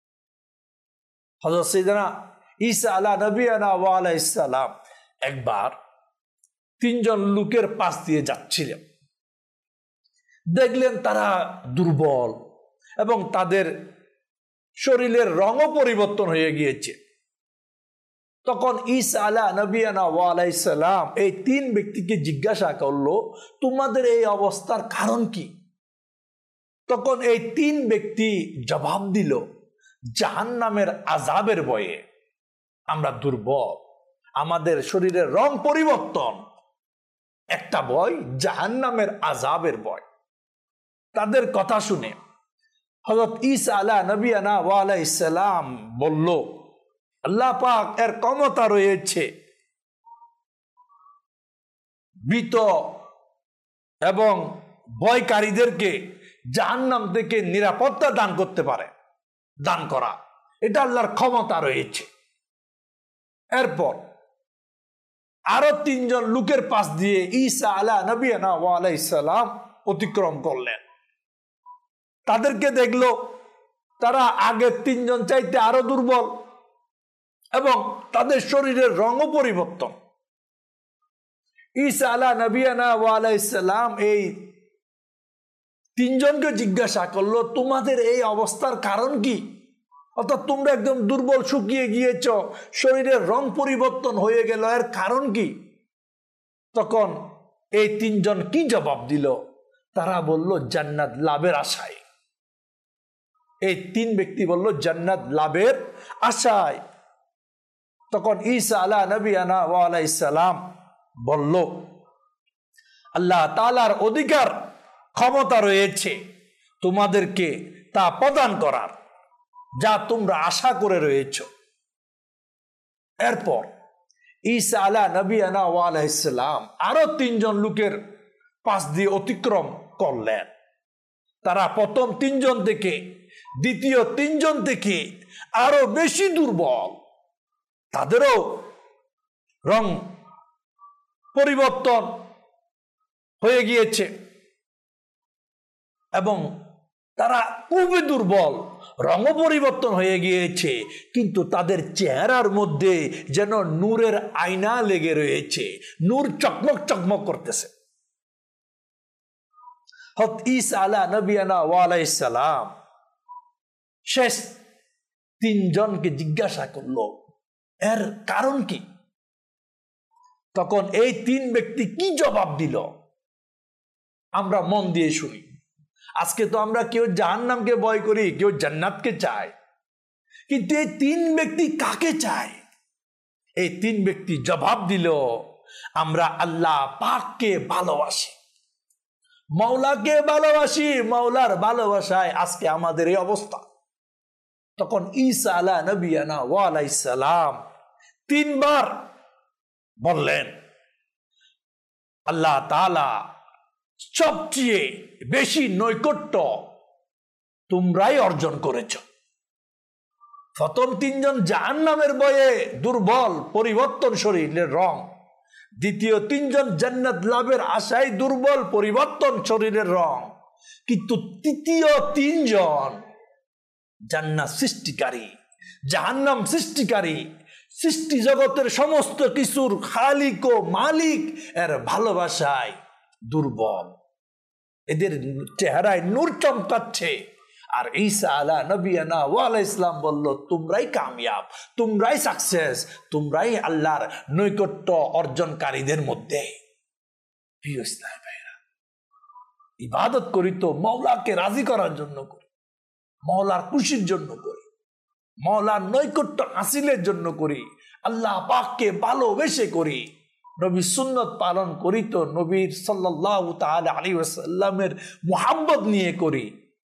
হযরত সাইয়েদনা ঈসা আলা নবিয়ানা ওয়া আলাইহিস সালাম একবার তিনজন লোকের পাশ দিয়ে যাচ্ছিলেন। দেখলেন তারা দুর্বল এবং তাদের শরীরের রঙও পরিবর্তন হয়ে গিয়েছে। তখন ঈসা আলা নবিয়ানা ওয়া আলাইহিস সালাম এই তিন ব্যক্তিকে জিজ্ঞাসা করলো, তোমাদের এই অবস্থার কারণ কি? তখন এই তিন ব্যক্তি জবাব দিল, জাহান্নামের আযাবের ভয়ে। আমরা দুর্বল, আমাদের শরীরের রং পরিবর্তন, একটা ভয় জাহান্নামের আযাবের ভয়। তাদের কথা শুনে হযরত ঈসা আলা নবিয়ানা ওয়া আলাইহিস সালাম বলল, আল্লাহ পাক এর ক্ষমতা রয়েছে ভীত এবং ভয়কারীদেরকে জাহান্নাম থেকে নিরাপত্তা দান করতে পারে, দান করা, এটা আল্লাহর ক্ষমতা রয়েছে। এরপর আরো তিনজন লোকের পাশ দিয়ে ঈসা আলা নবিয়ানা ওয়া আলাইহিস সালাম অতিক্রম করলেন। তাদেরকে দেখলো তারা আগের তিনজন চাইতে আরো দুর্বল এবং তাদের শরীরের রঙও পরিবর্তন। ঈসা আলা নবিয়ানা ওয়া আলাইহিস সালাম এই তিনজনকে জিজ্ঞাসা করলো, তোমাদের এই অবস্থার কারণ কি? অর্থাৎ তোমরা একদম দুর্বল, শুকিয়ে গিয়েছ, শরীরের রং পরিবর্তন হয়ে গেল, এর কারণ কি? তখন এই তিনজন কি জবাব দিল? তারা বলল, জান্নাত লাভের আশায়। এই তিন ব্যক্তি বলল, জান্নাত লাভের আশায়। তখন ঈসা আলা নবিয়ানা ওয়া আলাইহিস সালাম বলল, আল্লাহ তাআলার অধিকার, ক্ষমতা রয়েছে তোমাদেরকে তা প্রদান করার, যা তোমরা আশা করে রয়েছ। এরপর ঈসা আলা নবিয়ানা ওয়া আলাইহিস সালাম আরো তিনজন লোকের পাশ দিয়ে অতিক্রম করলেন। তারা প্রথম তিনজন থেকে, দ্বিতীয় তিনজন থেকে আরো বেশি দুর্বল, তাদেরও রং পরিবর্তন হয়ে গিয়েছে এবং তারা খুবই দুর্বল, রঙ পরিবর্তন হয়ে গিয়েছে, কিন্তু তাদের চেহারার মধ্যে যেন নূরের আয়না লেগে রয়েছে, নূর চকমক চকমক করতেছে। হযরত ঈসা আলা নবিয়ানা ওয়া আলাইহিস সালাম শেষ তিনজনকে জিজ্ঞাসা করলো, এর কারণ কি? তখন এই তিন ব্যক্তি কি জবাব দিল আমরা মন দিয়ে শুনি। আজকে তো আমরা কেউ জাহান্নামকে ভয় করি, কেউ জান্নাতকে চায়, কিন্তু এই তিন ব্যক্তি কাকে চায়? এই তিন ব্যক্তি জবাব দিল, আমরা আল্লাহ পাককে ভালোবাসি, মাওলাকে ভালোবাসি, মাওলার ভালোবাসায় আজকে আমাদের এই অবস্থা। তখন ঈসা আলা নবিয়ানা ওয়া আলাইহিস সালাম তিনবার বললেন, আল্লাহ তাআলা সবচেয়ে বেশি নৈকট্য তোমরাই অর্জন করেছ। প্রথম তিনজন জাহান্নামের ভয়ে দুর্বল, পরিবর্তন শরীরের রং। দ্বিতীয় তিনজন জান্নাত লাভের আশায় দুর্বল, পরিবর্তন শরীরের রং। কিন্তু তৃতীয় তিনজন জান্নাত সৃষ্টিকারী, জাহান্নাম সৃষ্টিকারী, সৃষ্টি জগতের সমস্ত কিছুর খালিক ও মালিক এর ভালোবাসায় দুর্বল। এদের চেহারায় নূর চমকাচ্ছে। আর ঈসা আলা নবিয়ানা ওয়া আলাইহিস সালাম বলল, তোমরাই কামিয়াব, তোমরাই সাকসেস, তোমরাই আল্লাহর নৈকট্য অর্জনকারীদের মধ্যে। প্রিয় ইসলামী ভাইরা, ইবাদত করি তো মাওলাকে রাজি করার জন্য করি, মাওলার খুশির জন্য করি, মাওলার নৈকট্য হাসিলের জন্য করি, আল্লাহ পাককে ভালোবেসে করি, নবীর সুন্নত পালন করি তো নবীর সাল্লাল্লাহু তাআলা আলাইহি ওয়াসাল্লামের মুহাব্বত নিয়ে করি।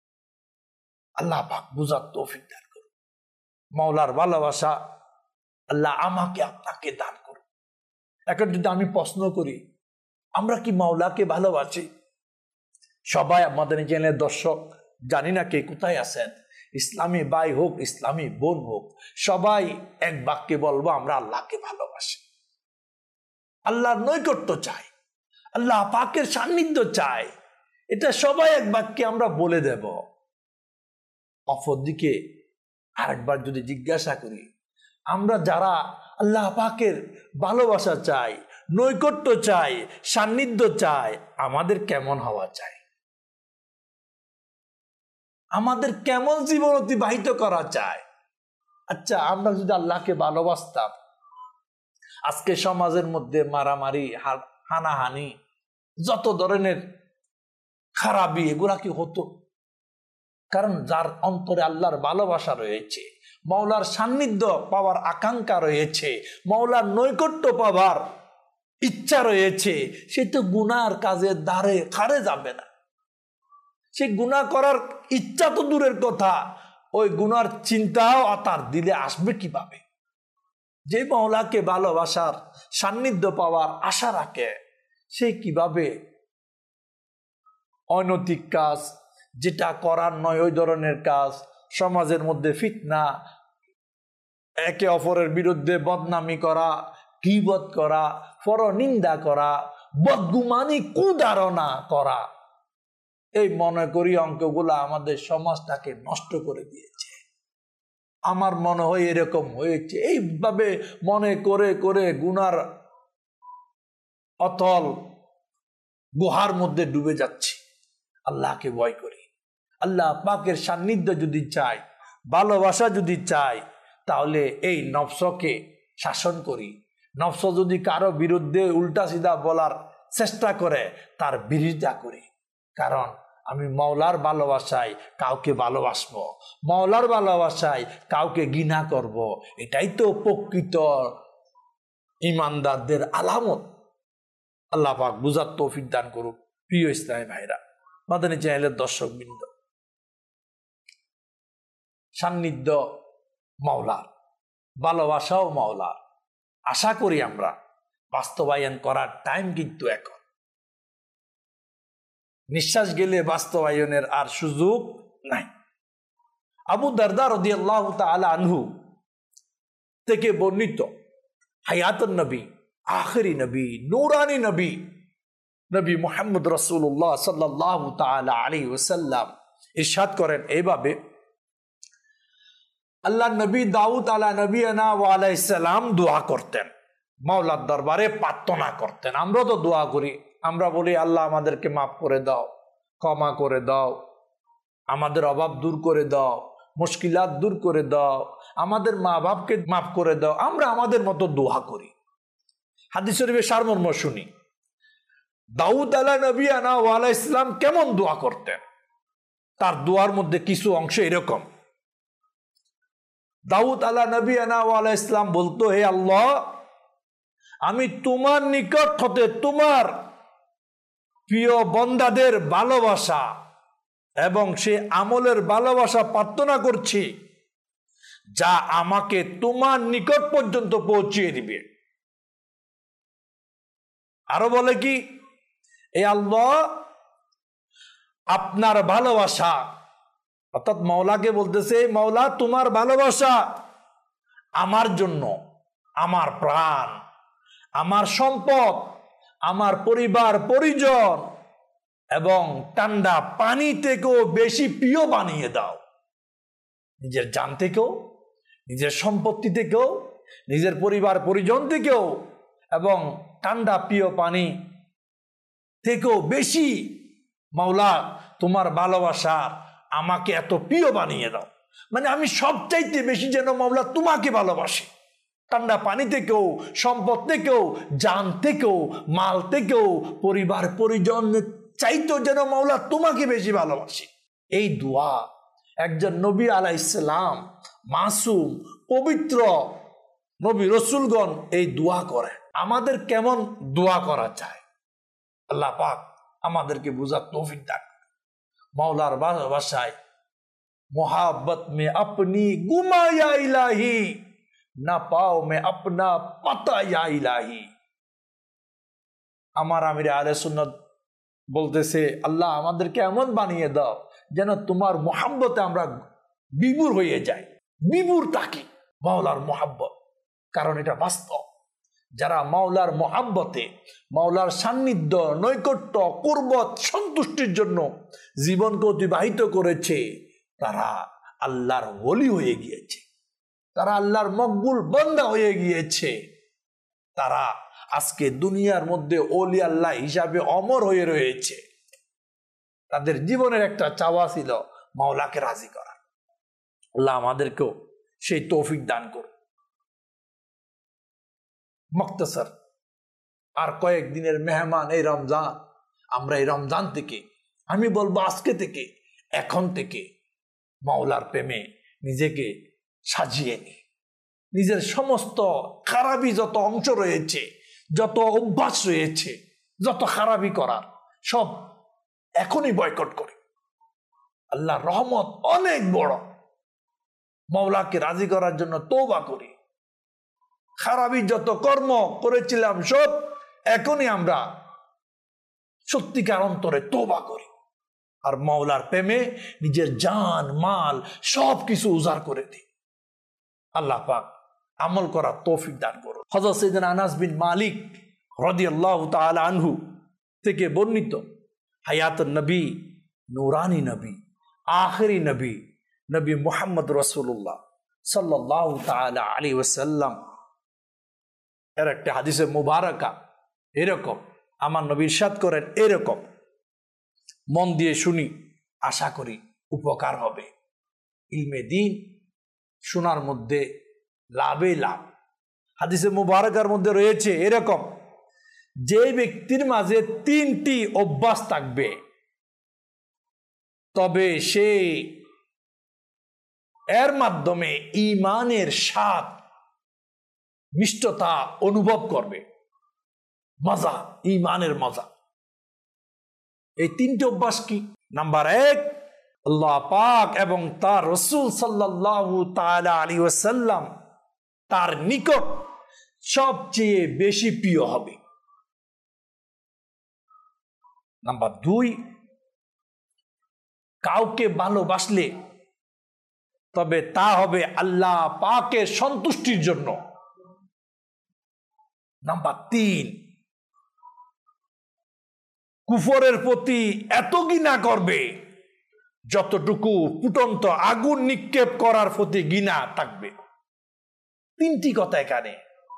আল্লাহ পাক বুঝার তৌফিক দান করুন। মাওলার ভালোবাসা আল্লাহ আমাকে আপনাকে দান করুন। এখন যদি আমি প্রশ্ন করি, আমরা কি মাওলাকে ভালোবাসি? সবাই আমাদের চ্যানেলের দর্শক, জানি না কে কোথায় আছেন, ইসলামী ভাই হোক, ইসলামী বোন হোক, সবাই এক বাক্যে বলবো, আমরা আল্লাহকে ভালোবাসি, আল্লাহর নৈকট্য চাই, আল্লাহ পাকের সান্নিধ্য চাই। এটা সবাই এক বাক্যে আমরা বলে দেব। অপরদিকে আরেকবার যদি জিজ্ঞাসা করি, আমরা যারা আল্লাহ পাকের ভালোবাসা চাই, নৈকট্য চাই, সান্নিধ্য চাই, আমাদের কেমন হওয়া চাই? আমাদের কেমন জীবন অতিবাহিত করা চাই? আচ্ছা, আমরা যদি আল্লাহকে ভালোবাসতাম, আজকে সমাজের মধ্যে মারামারি, হানাহানি, যত ধরনের খারাপি, এগুলা কি হতো? কারণ যার অন্তরে আল্লাহর ভালোবাসা রয়েছে, মাওলার সান্নিধ্য পাওয়ার আকাঙ্ক্ষা রয়েছে, মাওলার নৈকট্য পাওয়ার ইচ্ছা রয়েছে, সে তো গুনার কাজের দ্বারে খারে যাবে না। সে গুনাহ করার ইচ্ছা তো দূরের কথা, ওই গুনার চিন্তাও তার দিলে আসবে কিভাবে? যে মাওলাকে ভালোবাসার সান্নিধ্য পাওয়ার আশা রাখে, সে কিভাবে অনৈতিক কাজ, যেটা করার নয় ওই ধরনের কাজ, সমাজের মধ্যে ফিতনা, একে অপরের বিরুদ্ধে বদনামি করা, গীবত করা, পরনিন্দা করা, বদগুমানি, কুধারণা করা, এই মনে করি অঙ্কগুলা আমাদের সমাজটাকে নষ্ট করে দিয়েছে। আমার মনে হয় এরকম হয়েছে, এইভাবে মনে করে করে গুনার অতল গুহার মধ্যে ডুবে যাচ্ছি। আল্লাহকে ভয় করি। আল্লাহ পাকের সান্নিধ্য যদি চাই, ভালোবাসা যদি চাই, তাহলে এই নফসকে শাসন করি। নফস যদি কারো বিরুদ্ধে উল্টা সিধা বলার চেষ্টা করে, তার বিরোধিতা করি। কারণ আমি মাওলার ভালোবাসায় কাউকে ভালোবাসবো, মাওলার ভালোবাসায় কাউকে ঘৃণা করব। এটাই তো প্রকৃত ইমানদারদের আলামত। আল্লাহ পাক বুঝার তৌফিক দান করুক। প্রিয় ইসলামী ভাইরা, মাদানী চ্যানেলের দর্শকবৃন্দ, সান্নিধ্য মাওলার, ভালোবাসাও মাওলার। আশা করি আমরা বাস্তবায়ন করার টাইম কিন্তু এখন। নিঃশ্বাস গেলে বাস্তবায়নের আর সুযোগ নাই। আবু দারদা রাদিয়াল্লাহু তাআলা আনহু থেকে বর্ণিত, হায়াতুন নবী, আখিরি নবী, নূরানি নবী, নবী মুহাম্মদ রাসূলুল্লাহ সাল্লাল্লাহু তাআলা আলাইহি ওয়াসাল্লাম ইরশাদ করেন এইভাবে, আল্লাহ নবী দাউদ আলা নবিয়ানা ওয়া আলাইহিস সালাম দোয়া করতেন, মাওলার দরবারে প্রার্থনা করতেন। আমরা তো দোয়া করি, আমরা বলি আল্লাহ আমাদেরকে মাফ করে দাও, ক্ষমা করে দাও, আমাদের অভাব দূর করে দাও, মুশকিলাত দূর করে দাও, আমাদের মা বাপকে মাফ করে দাও। আমরা আমাদের মতো দোয়া করি। হাদিস শরীফের সারমর্ম শুনি। দাউদ আলা নবিয়ানা ওয়া আলাইহিস সালাম কেমন দোয়া করতেন, তার দোয়ার মধ্যে কিছু অংশ এরকম। দাউদ আলা নবিয়ানা ওয়া আলাইহিস সালাম বলতো, হে আল্লাহ, আমি তোমার নিকট হতে তোমার প্রিয় বন্দাদের ভালোবাসা এবং সে আমলের ভালোবাসা প্রার্থনা করছি, যা আমাকে তোমার নিকট পর্যন্ত পৌঁছিয়ে দিবে। আরো বলে কি, এ আল্লাহ, আপনার ভালোবাসা, অর্থাৎ মাওলাকে বলতেছে, মাওলা তোমার ভালোবাসা আমার জন্য, আমার প্রাণ, আমার সম্পদ, আমার পরিবার পরিজন এবং ঠান্ডা পানি থেকেও বেশি প্রিয় বানিয়ে দাও। নিজের জান থেকেও, নিজের সম্পত্তি থেকেও, নিজের পরিবার পরিজন থেকেও এবং ঠান্ডা প্রিয় পানি থেকেও বেশি মাওলা তোমার ভালোবাসা আমাকে এত প্রিয় বানিয়ে দাও। মানে আমি সবচাইতে বেশি যেন মাওলা তোমাকে ভালোবাসি। ঠান্ডা পানি থেকেও, সম্পদ থেকেও, জান থেকেও, মাল থেকেও, পরিবার পরিজন চাইতো যেন মাওলা তোমাকে বেশি ভালোবাসি। এই দোয়া একজন নবী আলাইহিস সালাম, মাসুম পবিত্র নবী রসুলগণ এই দোয়া করে। আমাদের কেমন দোয়া করা চায়, আল্লাহ পাক আমাদেরকে বুঝার তৌফিক দান। মাওলার ভাষায়, মোহাব্বত মে আপনি গুমা ইয়া ইলাহি, না পাও মে আপনা পাতা ইয়া ইলাহি। আমার আমির আহলে সুন্নাত বলতেছে, আল্লাহ আমাদেরকে এমন বানিয়ে দাও যেন তোমার মোহাব্বতে আমরা বিভোর হয়ে যাই, বিভোর থাকি মাওলার মোহাব্বত। কারণ এটা বাস্তব, যারা মাওলার মোহাব্বতে, মাওলার সান্নিধ্য, নৈকট্য, কুরবত, সন্তুষ্টির জন্য জীবনকে অতিবাহিত করেছে, তারা আল্লাহর ওলি হয়ে গিয়েছে, তারা আল্লাহর মকবুল বান্দা হয়ে গিয়েছে। তারা আজকে দুনিয়ার মধ্যে ওলি আল্লাহ হিসাবে অমর হয়ে রয়েছে। তাদের জীবনের একটা চাওয়া ছিল মাওলাকে রাজি করা। আল্লাহ আমাদেরকেও সেই তৌফিক দান করুন। মুক্তাসার আর কয়েকদিনের মেহমান এই রমজান। আমরা এই রমজান থেকে, আমি বলবো আজকে থেকে, এখন থেকে মাওলার প্রেমে নিজেকে সাজিয়ে নি। নিজের সমস্ত খারাপি যত অংশ রয়েছে, যত অভ্যাস রয়েছে, যত খারাপি করার সব এখনই বয়কট করি। আল্লাহর রহমত অনেক বড়। মাওলাকে রাজি করার জন্য তওবা করি। খারাপি যত কর্ম করেছিলাম সব এখনই আমরা সত্যিকার অন্তরে তওবা করি। আর মাওলার প্রেমে নিজের জান মাল সব কিছু উজাড় করে দিই। আল্লাহ পাক আমল করার তৌফিক দান করুন। হযরত সাইয়েদনা আনাস বিন মালিক রাদিয়াল্লাহু তাআলা আনহু থেকে বর্ণিত, হায়াতুন নবী, নূরানি নবী, আখিরি নবী, নবী মুহাম্মদ রাসূলুল্লাহ সাল্লাল্লাহু তাআলা আলাইহি ওয়াসাল্লাম এর একটা হাদিসে মুবারাকা এরকম, আমার নবী ইরশাদ করেন এরকম, মন দিয়ে শুনি, আশা করি উপকার হবে। ইলমে দ্বীন শোনার মধ্যে লাভে লাভ। হাদিসে মুবারাকার মধ্যে রয়েছে এরকম, যে ব্যক্তির মাঝে 3টি অভ্যাস থাকবে তবে সে এর মাধ্যমে ঈমানের স্বাদ মিষ্টতা অনুভব করবে, মজা, ঈমানের মজা। এই 3টি অভ্যাস কি? নাম্বার 1, আল্লাহ পাক এবং তার রাসূল সাল্লাল্লাহু তাআলা আলাইহি ওয়াসাল্লাম তার নিকট সবচেয়ে বেশি প্রিয় হবে। নাম্বার 2, কাউকে ভালোবাসলে তবে তা হবে আল্লাহ পাকের সন্তুষ্টির জন্য। নাম্বার 3, কুফরের প্রতি এত ঘৃণা করবে যতটুকু ফুটন্ত আগুন নিক্ষেপ করার প্রতি ঘৃণা থাকবে। 3টি কথা এখানে।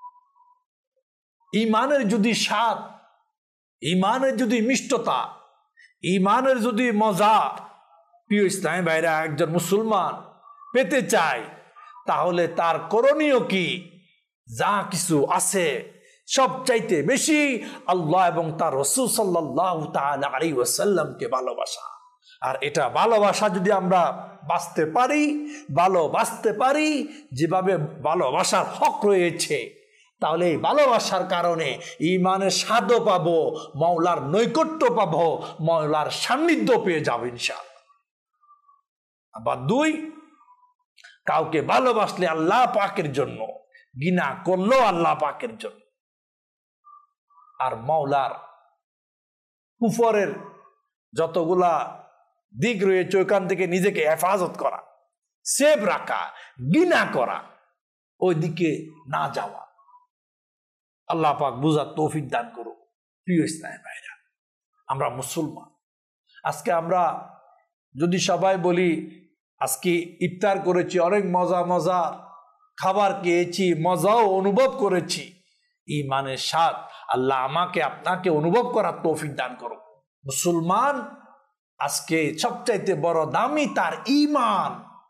ঈমানের যদি স্বাদ, ঈমানের যদি মিষ্টতা, ঈমানের যদি মজা প্রিয় ইসলামী ভাইরা একজন মুসলমান পেতে চায়, তাহলে তার করণীয় কি? যা কিছু আছে সবচাইতে বেশি আল্লাহ এবং তার রাসূল সাল্লাল্লাহু তাআলা আলাইহি ওয়াসাল্লামকে ভালোবাসা। আর এটা ভালোবাসা যদি আমরা ভালোবাসতে পারি যেভাবে ভালোবাসার হক রয়েছে, তাহলে এই ভালোবাসার কারণে ঈমানের স্বাদও পাবো, মাওলার নৈকট্য পাবো, মাওলার সান্নিধ্য পেয়ে যাবো ইনশাআল্লাহ। আবার 2, কাউকে ভালোবাসলে আল্লাহ পাকের জন্য, ঘৃণা করলো আল্লাহ পাকের জন্য। আর মাওলার কুফরের যতগুলা দিক রয়েছে ওইখান থেকে নিজেকে হেফাজত করা, সেভ রাখা, ঘৃণা করা, ওই দিকে না যাওয়া। আল্লাহ পাক বুঝার তৌফিক দান করুক। প্রিয় ইসলামী ভাইরা, আমরা মুসলমান, আজকে আমরা যদি সবাই বলি আজকে ইফতার করেছি, অনেক মজা খাবার খেয়েছি, মজাও অনুভব করেছি, ঈমানের স্বাদ আল্লাহ আমাকে আপনাকে অনুভব করার তৌফিক দান করুক। মুসলমান আজকে সবচাইতে বড় দামি তার ঈমান।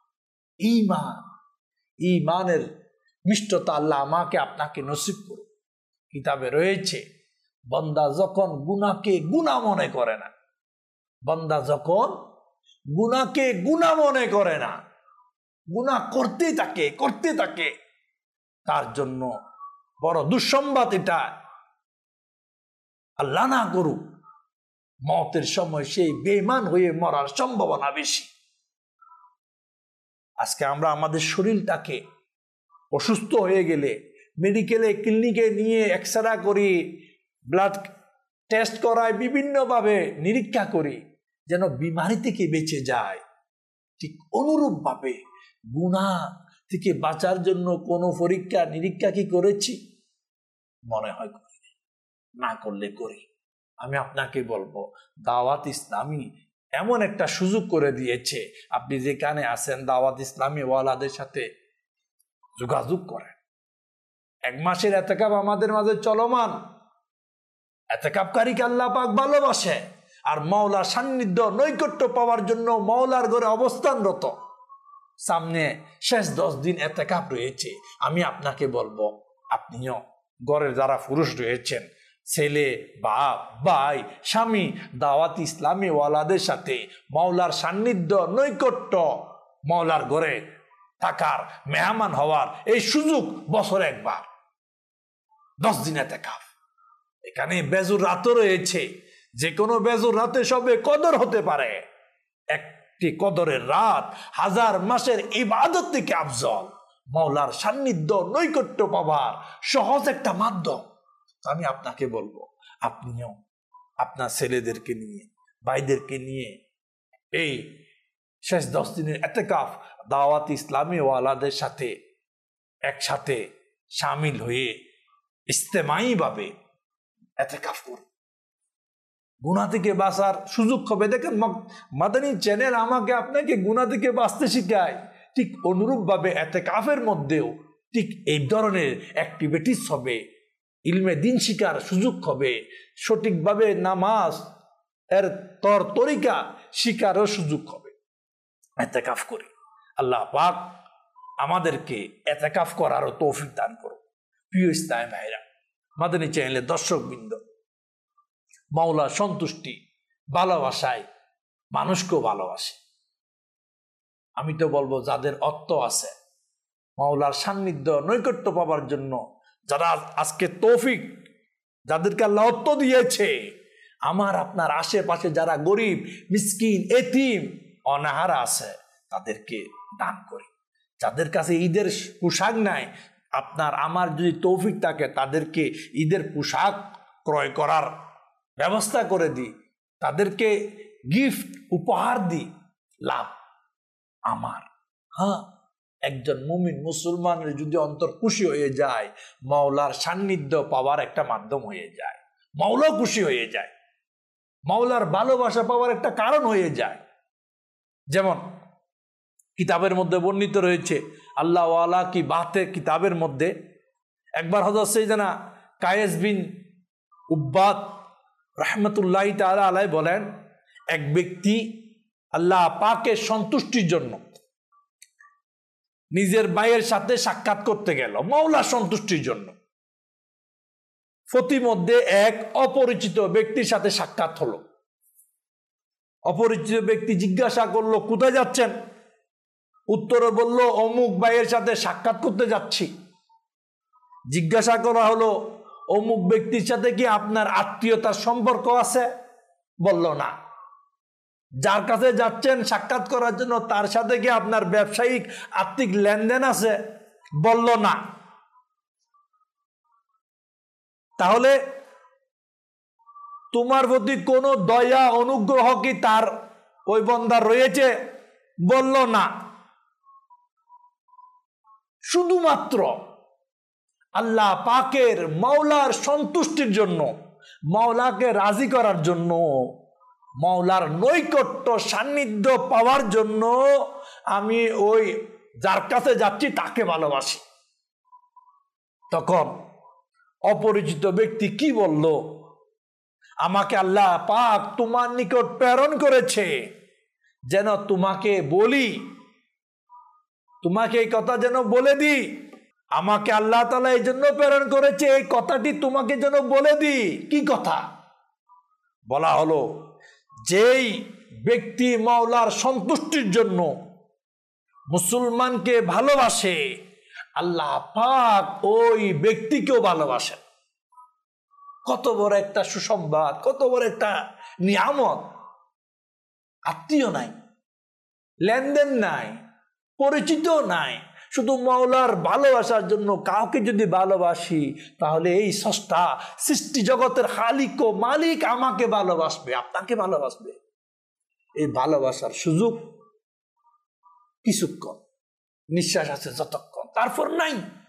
ঈমানের মিষ্টতা আল্লাহ আমাকে আপনাকে নসিব করুক। কিতাবে রয়েছে, বান্দা যখন গুনাহকে গুনাহ মনে করে না, বান্দা যখন গুনাহকে গুনাহ মনে করে না, গুনাহ করতে থাকে, তার জন্য বড় দুঃসংবাদ এটা। আল্লাহ না করুক, মওতের সময় সেই বেঈমান হয়ে মরার সম্ভাবনা বেশি। আজকে আমরা আমাদের শরীরটাকে অসুস্থ হয়ে গেলে মেডিকেলে, ক্লিনিকে নিয়ে এক্সরে করি, ব্লাড টেস্ট করাই, বিভিন্নভাবে নিরীক্ষা করি যেন বিমারি থেকে বেঁচে যায়। ঠিক অনুরূপ ভাবে গুনাহ থেকে বাঁচার জন্য কোনো পরীক্ষা নিরীক্ষা কি করেছি? মনে হয় করি, না করলে করি। আমি আপনাকে বলবো, দাওয়াত ইসলামী এমন একটা সুযোগ করে দিয়েছে, আপনি যেখানে আছেন দাওয়াত ইসলামী ওয়ালাদের সাথে যোগাযোগ করেন। 1 মাসের এতেকাব আমাদের মাঝে চলমান। এতেকাবকারীকে আল্লাহ পাক ভালোবাসে, আর মাওলার সান্নিধ্য নৈকট্য পাওয়ার জন্য মাওলার ঘরে অবস্থানরত। সামনে শেষ 10 দিন এতেকাব রয়েছে। আমি আপনাকে বলবো, আপনিও ঘরের যারা পুরুষ রয়েছেন, ছেলে, বাপ, ভাই, স্বামী, দাওয়াত ইসলামী ওয়ালাদের সাথে মাওলার সান্নিধ্য নৈকট্য, মাওলার ঘরে থাকার, মেহমান হওয়ার এই সুযোগ বছরে একবার 10 দিন এতেকাব। এখানে বেজুর রাতও রয়েছে, যে কোনো বেজুর রাতে সবে কদর হতে পারে। একটি কদরের রাত 1000 মাসের ইবাদত থেকে আফজল। মাওলার সান্নিধ্য নৈকট্য পাওয়ার সহজ একটা মাধ্যম। আমি আপনাকে বলবো, আপনিও আপনার ছেলেদেরকে নিয়ে, ভাইদেরকে নিয়ে এই শেষ 10 দিনের এতেকাফ দাওয়াত ইসলামী ওয়ালাদের সাথে একসাথে শামিল হয়ে ইজতেমাই ভাবে এতেকাফ করুন। গুনাহ থেকে বাঁচার সুযোগ হবে। দেখেন, মাদানী চ্যানেল আমাকে আপনাকে গুনাহ থেকে বাঁচতে শিখায়, ঠিক অনুরূপভাবে এতেকাফের মধ্যেও ঠিক এই ধরনের অ্যাক্টিভিটিস হবে, ইলমে দিন শিকার সুযোগ হবে, সঠিকভাবে নামাজ এর তরিকা শিকারও সুযোগ হবে এতেকাফ করি। আল্লাহ পাক আমাদেরকে এতেকাফ করারও তৌফিক দান করুন। প্রিয় ইসলাম ভাইরা, মাদানী চ্যানেলের দর্শকবৃন্দ, মাওলার সন্তুষ্টি ভালোবাসায় মানুষকেও ভালোবাসে। আমি তো বলবো যাদের অর্থ আছে মাওলার সান্নিধ্য নৈকট্য পাবার জন্য, যারা আজকে তৌফিক, যাদেরকে আল্লাহ অর্থ দিয়েছে, আমার আপনার আশেপাশে যারা গরিব মিসকিন এতিম অনাহারা আছে তাদেরকে দান করি। যাদের কাছে ঈদের পোশাক নাই, আপনার আমার যদি তৌফিক থাকে তাদেরকে ঈদের পোশাক ক্রয় করার ব্যবস্থা করে দিই, তাদেরকে গিফট উপহার দিই, লাভ আমার। হ্যাঁ, একজন মুমিন মুসলমানের যদি অন্তর খুশি হয়ে যায়, মাওলার সান্নিধ্য পাওয়ার একটা মাধ্যম হয়ে যায়, মাওলা খুশি হয়ে যায়, মাওলার ভালোবাসা পাওয়ার একটা কারণ হয়ে যায়। যেমন কিতাবের মধ্যে বর্ণিত রয়েছে, আল্লাহ ওয়ালা কি বাতে কিতাবের মধ্যে একবার হযরত সাইয়েদনা কায়েস বিন উব্বাদ রাহমাতুল্লাহি তাআলা আলাইহি বলেন, এক ব্যক্তি আল্লাহ পাকের সন্তুষ্টির জন্য নিজের ভাইয়ের সাথে সাক্ষাৎ করতে গেল, মাওলার সন্তুষ্টির জন্য। প্রতিমধ্যে এক অপরিচিত ব্যক্তির সাথে সাক্ষাৎ হলো। অপরিচিত ব্যক্তি জিজ্ঞাসা করলো, কোথায় যাচ্ছেন? উত্তরে বলল, অমুক ভাইয়ের সাথে সাক্ষাৎ করতে যাচ্ছি। জিজ্ঞাসা করা হলো, অমুক ব্যক্তির সাথে কি আপনার আত্মীয়তার সম্পর্ক আছে? বলল না। যার কাছে যাচ্ছেন সাক্ষাৎ করার জন্য তার সাথে কি আপনার ব্যবসায়িক আর্থিক লেনদেন আছে? বলল না। তাহলে তোমার প্রতি কোনো দয়া অনুগ্রহ কি তার ওই বান্দার রয়েছে? বলল না। শুধুমাত্র আল্লাহ পাকের মাওলার সন্তুষ্টির জন্য, মাওলাকে রাজি করার জন্য, মাওলার নৈকট্য সান্নিধ্য পাওয়ার জন্য আমি ওই যার কাছে যাচ্ছি তাকে ভালোবাসি। তখন অপরিচিত ব্যক্তি কি বলল? আমাকে আল্লাহ পাক তোমার নিকট প্রেরণ করেছে যেন তোমাকে বলি, তোমাকে এই কথা যেন বলে দিই। আমাকে আল্লাহ তাআলা এই জন্য প্রেরণ করেছে, এই কথাটি তোমাকে যেন বলে দিই। কি কথা? বলা হলো, যেই ব্যক্তি মাওলার সন্তুষ্টির জন্য মুসলমানকে ভালোবাসে, আল্লাহ পাক ওই ব্যক্তিকেও ভালোবাসেন। কত বড় একটা সুসংবাদ, কত বড় একটা নিয়ামত! আত্মীয় নাই, লেনদেন নাই, পরিচিত নাই, শুধু মাওলার ভালোবাসার জন্য কাউকে যদি ভালোবাসি, তাহলে এই স্রষ্টা সৃষ্টি জগতের খালিক ও মালিক আমাকে ভালোবাসবে, আপনাকে ভালোবাসবে। এই ভালোবাসার সুযোগ কিছুক্ষণ, নিঃশ্বাস আছে যতক্ষণ, তারপর নাই।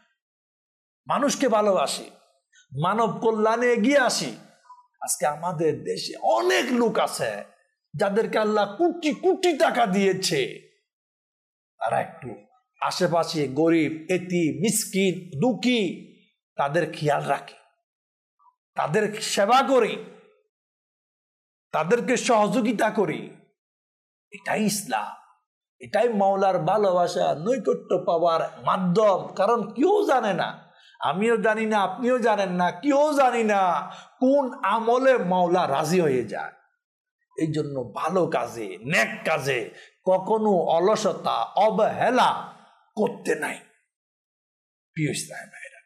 মানুষকে ভালোবাসি, মানব কল্যাণে এগিয়ে আসি। আজকে আমাদের দেশে অনেক লোক আছে যাদেরকে আল্লাহ কোটি কোটি টাকা দিয়েছে, তারা একটু আশেপাশে গরিব এতিম মিসকিন দুঃখী তাদের খেয়াল রাখি, তাদের সেবা করি, তাদেরকে সহযোগিতা করি। এটাই ইসলাম, এটাই মাওলার ভালোবাসা নৈকট্য পাওয়ার মাধ্যম। কারণ কেউ জানে না, আমিও জানি না, আপনিও জানেন না, কেউ জানি না কোন আমলে মাওলা রাজি হয়ে যায়। এই জন্য ভালো কাজে, নেক কাজে কখনো অলসতা অবহেলা করতে নাই। প্রিয় ইসলাম ভাইরা,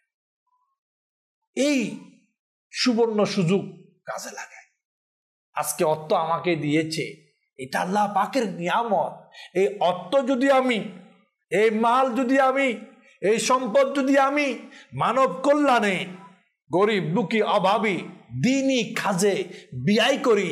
এই সুবর্ণ সুযোগ কাজে লাগায়। আজকে অর্থ আমাকে দিয়েছে, এটা আল্লাহ পাকের নিয়ামত। এই অর্থ যদি আমি, এই মাল যদি আমি, এই সম্পদ যদি আমি মানব কল্যাণে, গরিব দুঃখী অভাবী দিনই কাজে ব্যয় করি,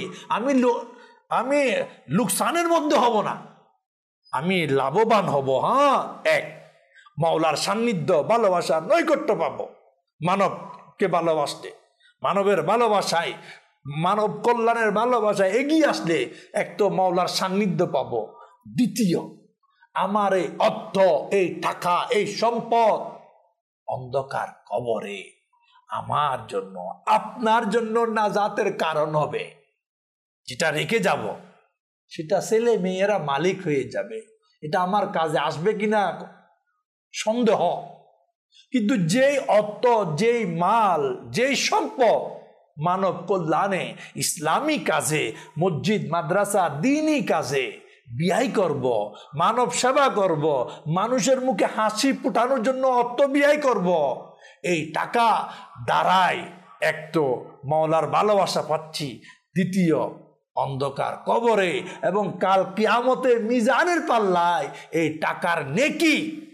আমি লোকসানের মধ্যে হব না, আমি লাভবান হব। হ্যাঁ, এক মাওলার সান্নিধ্য ভালোবাসা নৈকট্য পাবো। মানবকে ভালোবাসতে, মানবের ভালোবাসায়, মানব কল্যাণের ভালোবাসায় এগিয়ে আসলে এক তো মাওলার সান্নিধ্য পাবো। দ্বিতীয়, আমার এই অর্থ, এই টাকা, এই সম্পদ অন্ধকার কবরে আমার জন্য, আপনার জন্য নাজাতের কারণ হবে। যেটা রেখে যাব সেটা ছেলে মেয়েরা মালিক হয়ে যাবে, এটা আমার কাজে আসবে কিনা সন্দেহ। কিন্তু যেই অর্থ, যেই মাল, যেই সম্পদ মানব কল্যাণে, ইসলামী কাজে, মসজিদ মাদ্রাসা দ্বীনি কাজে ব্যয় করব, মানব সেবা করব, মানুষের মুখে হাসি ফুটানোর জন্য অর্থ ব্যয় করব, এই টাকা দ্বারাই এক তো মাওলার ভালোবাসা পাচ্ছি, দ্বিতীয় অন্ধকার কবরে এবং কাল কিয়ামতে মিজানের পাল্লায় এই টাকার নেকি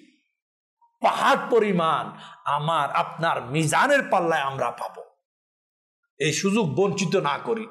পাহাড় পরিমাণ আমার আপনার মিজানের পাল্লায় আমরা পাবো। এই সুযোগ বঞ্চিত না করি।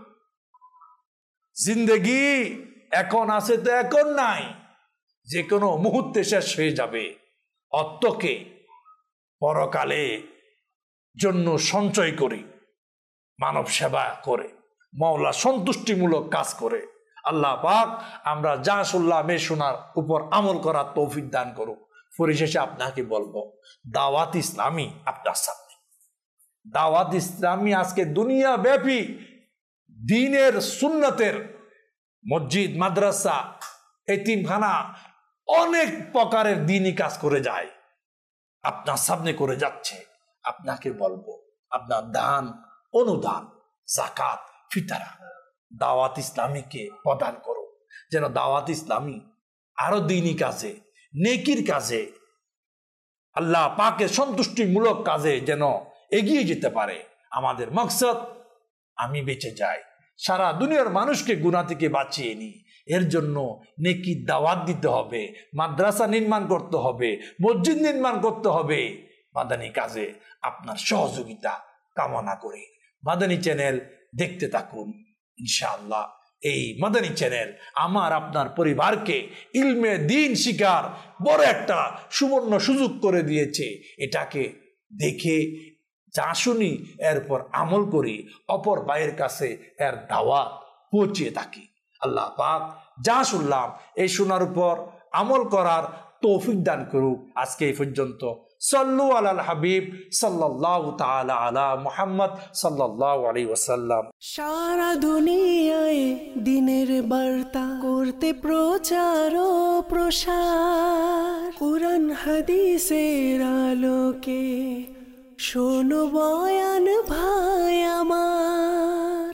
জিন্দেগি এখন আছে তো এখন নাই, যে কোনো মুহূর্তে শেষ হয়ে যাবে। অর্থকে পরকালে জন্য সঞ্চয় করি, মানব সেবা করে, মাওলা সন্তুষ্টিমূলক কাজ করে। আল্লাহ পাক আমরা যা শুনলাম এই শোনার উপর আমল করার তৌফিক দান করুক। পরিশেষে আপনাকে বলবো, দাওয়াত ইসলামী আপনার সামনে। দাওয়াত ইসলামী আজকে দুনিয়া ব্যাপী দ্বীনের সুন্নতের মসজিদ মাদ্রাসা এতিমখানা অনেক প্রকারের দ্বীনি কাজ করে যায়, আপনার সামনে করে যাচ্ছে। আপনাকে বলবো, আপনার দান, অনুদান, যাকাত, ফিতরা দাওয়াত ইসলামীকে প্রদান করো, যেন দাওয়াত ইসলামী আরো দ্বীনি কাজে, নেকির কাজে, আল্লাহ পাকের সন্তুষ্টিমূলক কাজে যেন এগিয়ে যেতে পারে। আমাদের মকসদ আমি বেঁচে যাই, সারা দুনিয়ার মানুষকে গুনাহ থেকে বাঁচিয়ে নিই। এর জন্য নেকির দাওয়াত দিতে হবে, মাদ্রাসা নির্মাণ করতে হবে, মসজিদ নির্মাণ করতে হবে। মাদানী কাজে আপনার সহযোগিতা কামনা করি। মাদানী চ্যানেল দেখতে থাকুন ইনশাআল্লাহ। এই মাদানী চ্যানেল আমার আপনার পরিবারকে ইলমে দ্বীন শিকার বড় একটা সুবর্ণ সুযোগ করে দিয়েছে। এটাকে দেখে যা শুনি এরপর আমল করি, অপর ভাইয়ের কাছে এর দাওয়াত পৌঁছিয়ে থাকি। আল্লাহ পাক যা শুনলাম এই শোনার উপর আমল করার তৌফিক দান করুক। আজকে এই পর্যন্ত। সাল্লু আলাল হাবিব সাল্লাল্লাহু তাআলা আলা মুহাম্মদ সাল্লাল্লাহু আলাইহি ওয়াসাল্লাম। সারা দুনিয়ায় দিনের বার্তা করতে প্রচার ও প্রসার, কুরআন হাদিসের আলোকে শোনো বয়ান ভাই আমার।